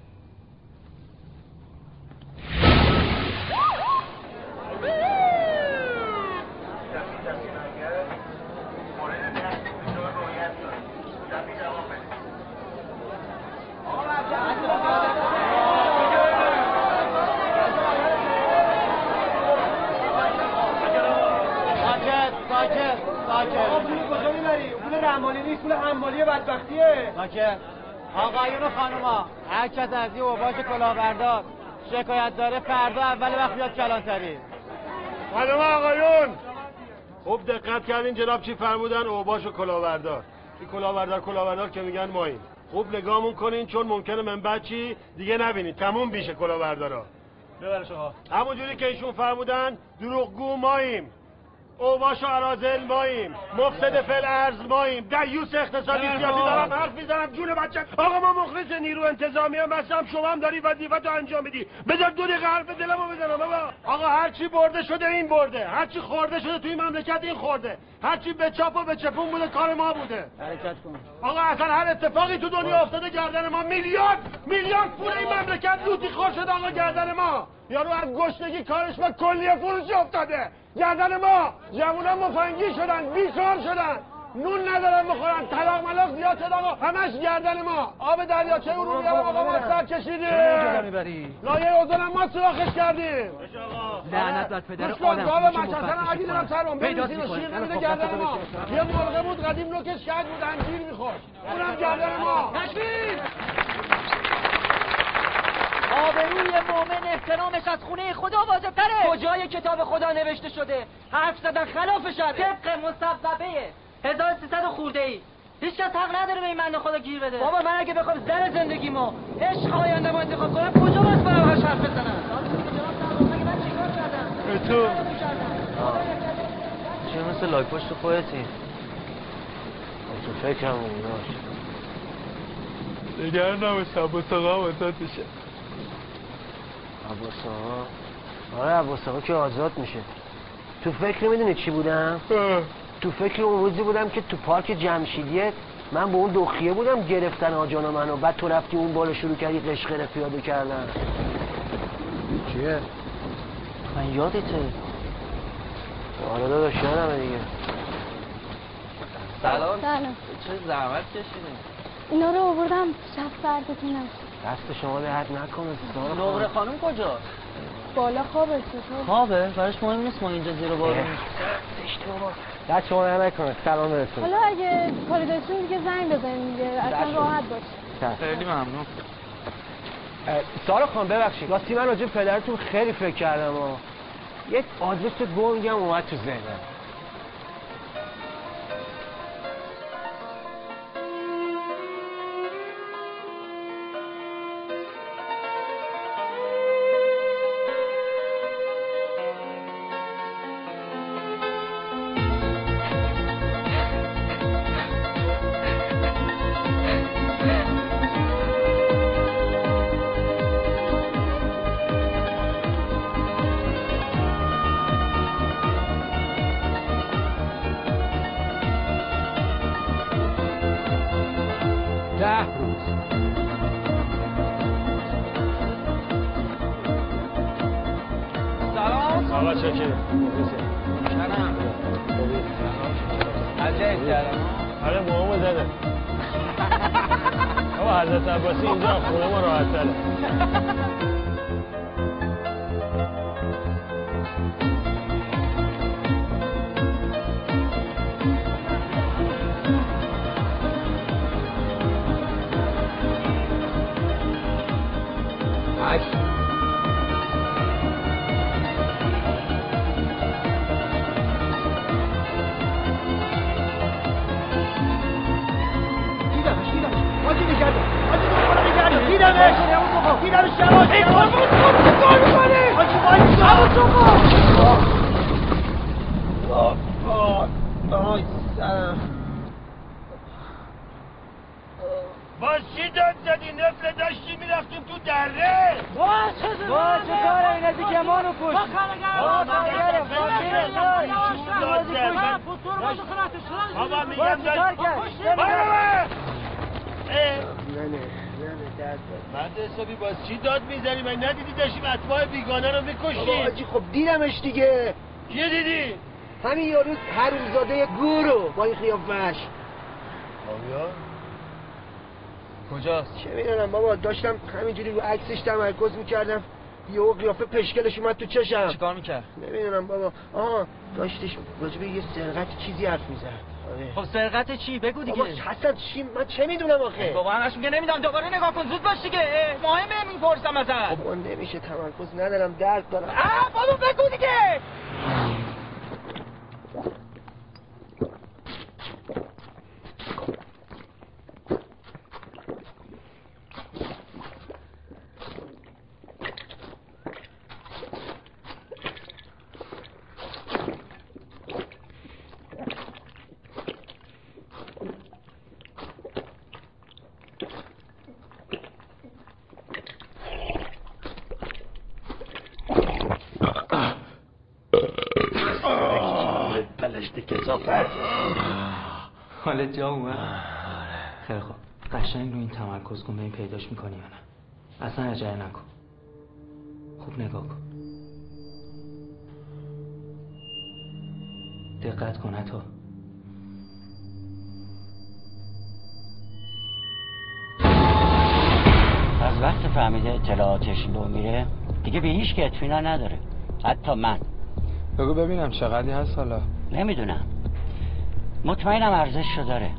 N: آقایون و خانوما هر کس از این اوباش کلاهبردار شکایت داره فردا اول وقت بیاد کلانتری
F: خانوما آقایون خوب دقت کردین جناب چی فرمودن اوباش و کلاهبردار این کلاهبردار کلاهبردار که میگن ماییم خوب نگاهمون کنین چون ممکنه من بعد چی دیگه نبینید تموم بیشه کلاهبردارا
N: ببر شما
F: همونجوری که ایشون فرمودن دروغگو ماییم اوباش و اراذل ماییم مفسد فعل ارض ماییم دیوس اقتصادی سیاسی دارم حرف میزنم جون بچه آقا ما مخلص نیرو انتظامی هم هستم شما هم داری وظیفت رو انجام میدی بذار دو دقیقه حرف دلمو بزنم بابا آقا هرچی برده شده این برده هرچی خورده شده توی مملکت این خورده هرچی به چاپ و به چپون بوده کار ما بوده
N: حرکت کن
F: آقا اصلا هر اتفاقی تو دنیا افتاده گردن ما میلیارد میلیارد پول این مملکت لوتی خور شده آقا گردن ما یارو از گشنگی کارش به کلیه فروشی افتاده گردن ما جوونا مفنگی شدن بیکار شدن نون ندارن بخورن طلاق ملاق زیاد شد آقا همش گردن ما آب دریاچه ارومیه رو آقا ما سر کشیدیم لایه اوزان ما سوراخش کردیم
N: لعنت بر پدر
F: آدم آب مچسن علی دارم سرم بنویسین و شیر نمیده گردن ما یه مرغه بود قدیم نوکش شاید بود انجیر میخورد اونم گردن ما
N: تشویر آبروی مؤمن احترامش از خونه خدا واجبتره کجای کتاب خدا نوشته شده حرف زدن خلاف شرعه طبق مصوبه هزار و سیصد خورده ای هیچ کس حق نداره به این بنده خدا گیر بده بابا من اگه بخوام زن زندگیمو عشق آینده ما انتخاب کنم کجا باید برام هاش حرف بزنم من چیکار کردم
I: تو چه مثل لاک پشت خودتی
F: تو فکرم اوناش
Q: دیگر نمیشه عباس آقا هم آزاد میشه.
F: عباس آقا؟ آره عباس آقا که آزاد میشه. تو فکر میدونی چی بودم؟ اه. تو فکر اون روزی بودم که تو پارک جمشیدیه من با اون دخیه بودم گرفتن آجان منو، بعد تو رفتی اون بالا شروع کردی قشقره پیاده کردن. چیه؟
G: من یادته.
F: آره داداش یادمه دیگه.
I: سلام.
K: سلام.
I: چه زحمت کشیدین؟
K: اینا رو آوردم شب سردتون نشه.
F: دست شما درد نکنه.
G: نقره خانم کجاست؟
K: بالا خوابه. چطور؟
G: خوابه؟ براش مهم نیست ما اینجا زیر بارون.
F: دست شما درد نکنه. سلام برسون.
K: حالا اگه کاری داشتین دیگه زنگ بزنین دیگه. اصلا راحت باشه.
I: خیلی ممنون.
F: سارا خان ببخشید. راستی من راجع پدرتون خیلی فکر کردم و یک آدرس گنگم اومد تو ذهنم. دیدمش دیگه.
Q: کیه دیدی؟
F: همین یارو حرومزاده گورو با این قیافش.
Q: آبیا؟ کجاست؟
F: چه میدونم بابا، داشتم همینجوری رو عکسش تمرکز میکردم یهو قیافه پشکلش اومد تو چشم.
G: چیکار میکرد؟
F: نمیدونم بابا. آها داشتش راجبه یه سرقت چیزی حرف میزد.
G: خب سرقت چی؟ بگو دیگه.
F: بابا حسن چی؟ من چه میدونم آخه؟
G: بابا همش میگه نمیدونم. دوباره نگاه کن زود باش دیگه. مهمه میپرسم ازت.
F: بابا نمیشه تمرکز ندارم درد دارم.
G: آ بابا بگو دیگه. حالت جا اومد؟ خیلی خوب قشنگ رو این تمرکز کن، ببین پیداش میکنی یا نه. اصلا عجله نکن، خوب نگاه کن، دقت کن. حتی
M: از وقت فهمیده اطلاعاتش لو میره دیگه به هیچ که اطمینان نداره، حتی من.
Q: بگو ببینم چقدری هست حالا؟
M: نمیدونم، مطمئنم ارزششو داره.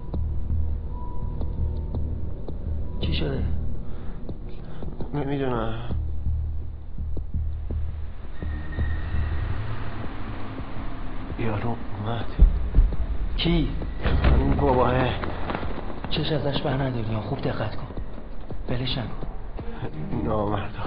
G: چی شده؟
F: نمیدونم. یارو اومد.
G: کی؟
F: اون باباه.
G: چش ازش بر نداری، خوب دقت کن، بلش نکن.
F: نامردا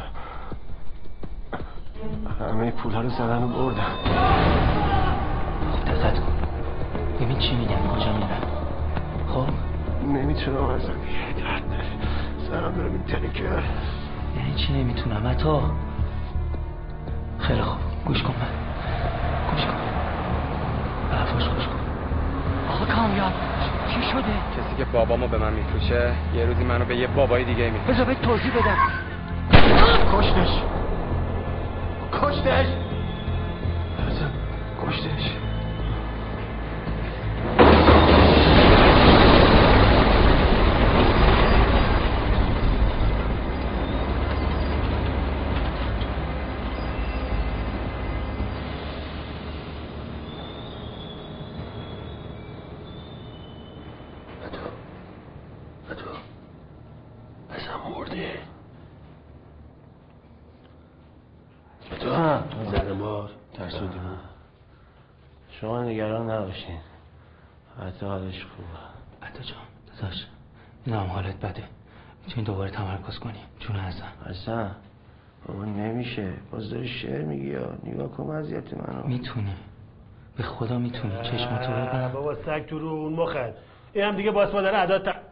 F: همه پولها رو زدن و بردن.
G: خوب دقت کن، ببین چی میگن، کجا میرن.
I: خب
F: نمیتونم ازم دیگه، درد داره سرم داره میترکه.
I: یعنی چی نمیتونم عطا؟ خیلی خوب گوش کن من گوش کن حرفاش گوش کن.
N: آقا کامیاب چی شده؟
Q: کسی که بابامو به من میفروشه یه روزی منو به یه بابای دیگه میفروشه.
N: بذار بهت توضیح بدم.
F: کشتش کشتش کشتش شما نگران نباشین، حتی حالش خوبه.
I: عطا جان داداش نام حالت بده، میتونی دوباره تمرکز کنی. جون حسن
F: حسن بابا نمیشه، باز داری شعر میگی یا نگاه کن وضعیت منو.
I: میتونی به خدا میتونی، چشماتو ببن.
F: بابا سگ تو رو اون مخت این هم دیگه باس مادر عداد تا...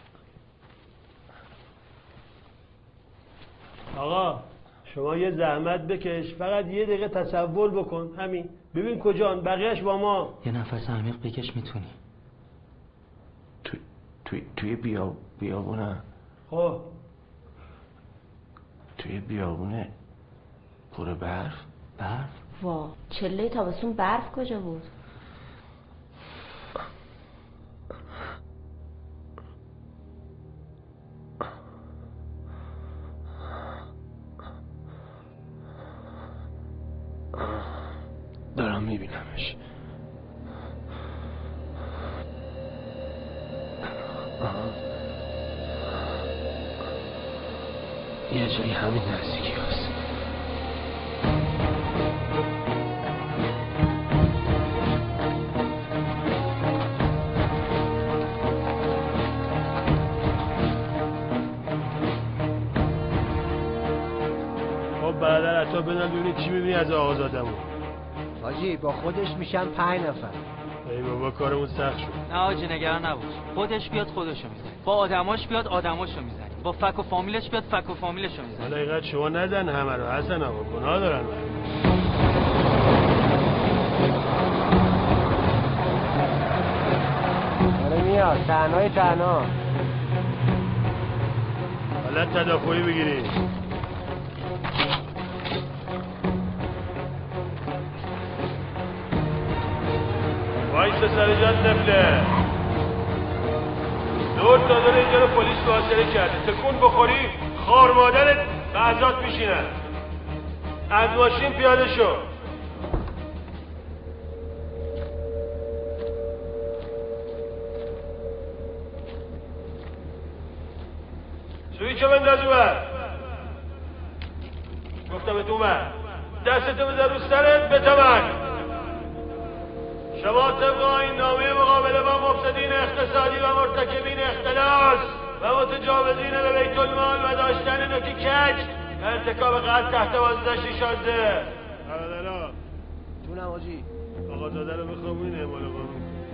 F: آقا شما یه زحمت بکش، فقط یه دقیقه تصور بکن، همین ببین کجان، بقیهش با ما.
I: یه نفس عمیق بکش میتونی.
F: تو توی توی بیا بیابونه.
I: خب
F: توی بیابونه پر برف.
E: برف؟ وا چله تابستون برف کجا بود؟
F: دارم میبینمش. یه جایی همین نزدیکی هست. خب برادر حتی بدن ببینید چی میبینی از آقازادمون.
M: حاجی با خودش میشن پنج نفر.
F: ای بابا کارمون سخت شد.
I: نه حاجی نگران نباش، خودش بیاد خودشو میزنی، با آدماش بیاد آدماشو میزنی، با فک و فامیلش بیاد فک و فامیلشو میزنی.
F: حالا اینقدر شما نزن همه رو حسن آقا، گناه دارن من.
M: آره میاد تنهای تنها.
F: حالت تدافعی بگیری. وایس سر جان نفله دور تا داره اینجا رو پلیس محاصره کرده، تکون بخوری خار مادرت بعضات میشینن. از ماشین پیاده شو. سوی چه بنداز اومد گفتم ات اومد، دستتو بذار رو سرت بتمن. شما طبق این نامه مقابله با مفسدین اقتصادی و مرتکبین اختلاس و متجاوزین به بیت المال و داشتن نوک کج ارتکاب قتل تحت بازده شیشازده. برادرها
M: جونم حاجی.
F: آقا زاده رو بخوابونین اعمال قانون.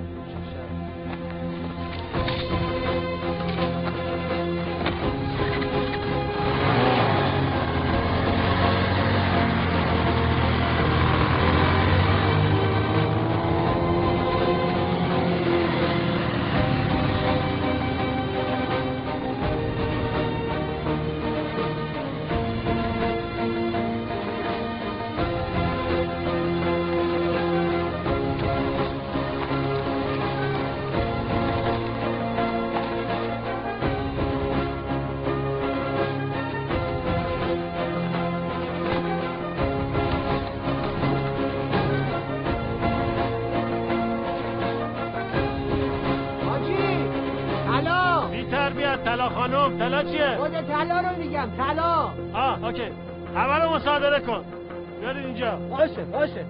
F: طلا خانم، طلا چیه؟
M: خود طلا رو میگم، طلا.
F: آه اوکی. همه رو مصادره کن. بیارید اینجا.
M: باشه باشه.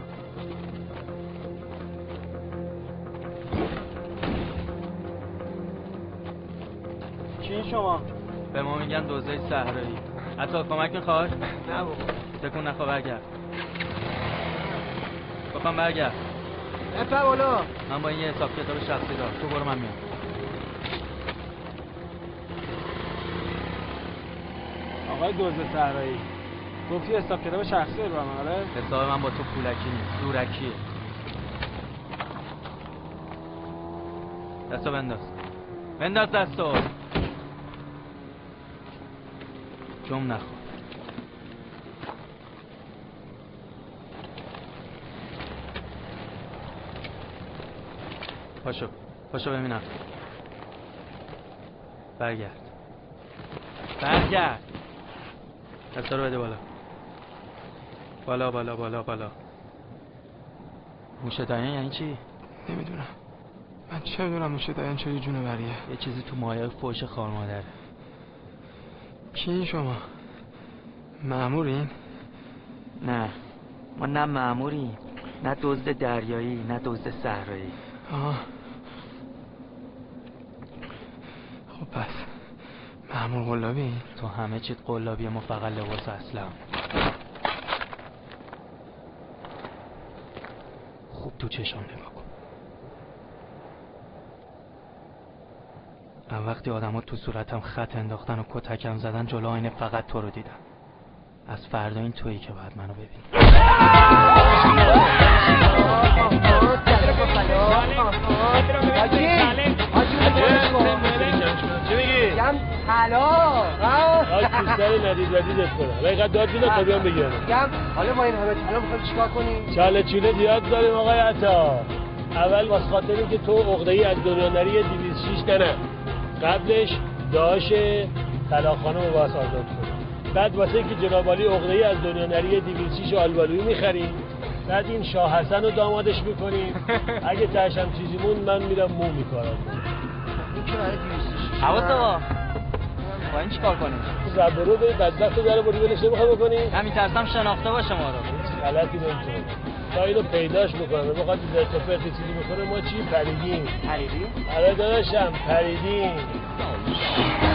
I: چی شما؟ به ما میگن دوزه صحرایی. حتی کمک میخواد؟
M: نه بابا.
I: تکون نخوا برگرد. بخوام برگرد.
M: بپر بالا.
I: من با این یه حساب کتاب شخصی دارم. تو برو من میام.
Q: آقای دوز صحرایی گفتی حساب کتاب شخصی رو هم آره؟
I: حساب من با تو پولکی نیست، دورکیه. دستو بنداز بنداز دستو جم نخور. پاشو پاشو ببینم. برگرد برگرد. دستا رو بده بالا بالا بالا بالا بالا. موشه داین یعنی چی؟
Q: نمیدونم. من چه میدونم موشه داین چه جونه بریه.
I: یه چیزی تو مایه فوش خار مادره.
Q: کی شما؟ مأمورین؟
I: نه ما نه مأموریم نه دزد دریایی نه دزد صحرایی.
Q: آه خب پس مأمور قلابی؟
I: تو همه چیت قلابیه، ما فقط لباس اسلام. خوب تو چشام نگاه کن. من وقتی آدم ها تو صورتم خط انداختن و کتکم زدن جلو آینه فقط تو رو دیدم. از فردا این تویی که باید منو ببینی.
F: چی میگی؟
A: میگم حالا
F: آج پیستر ندید ندیدت کنم و اینقدر داد میدن تا بیان بگیرم.
A: میگم حالا با این همه طلا میخوایم چیکار کنیم؟
F: چاله چونه زیاد داریم آقای عطا. اول واسه خاطر اینکه تو عقده‌ای از دنیا نری دویست و شش تنه، قبلش داش طلاقخانه رو واسه آزاد کنیم. بعد واسه اینکه جناب عالی عقده‌ای از دنیا نری دویست و شش آلبالویی میخریم. بعد این شاه حسن رو دامادش میکنیم. اگه تهش هم چیزی مون من میرم مو میکارم.
A: این که برای دویست و شش
I: حواس آقا با این چیکار کنیم؟
F: زبر رو به بدبخت رو در بردی ولش نمیخوای بکنیم؟
I: همین ترسم شناخته باشه ما رو.
F: غلطی نمی‌کنه. تا اینو پیداش میکنم بخواد زرت و پرت چیزی میکنه ما چی پریدیم.
I: پریدیم؟
F: آره داداشم پریدیم.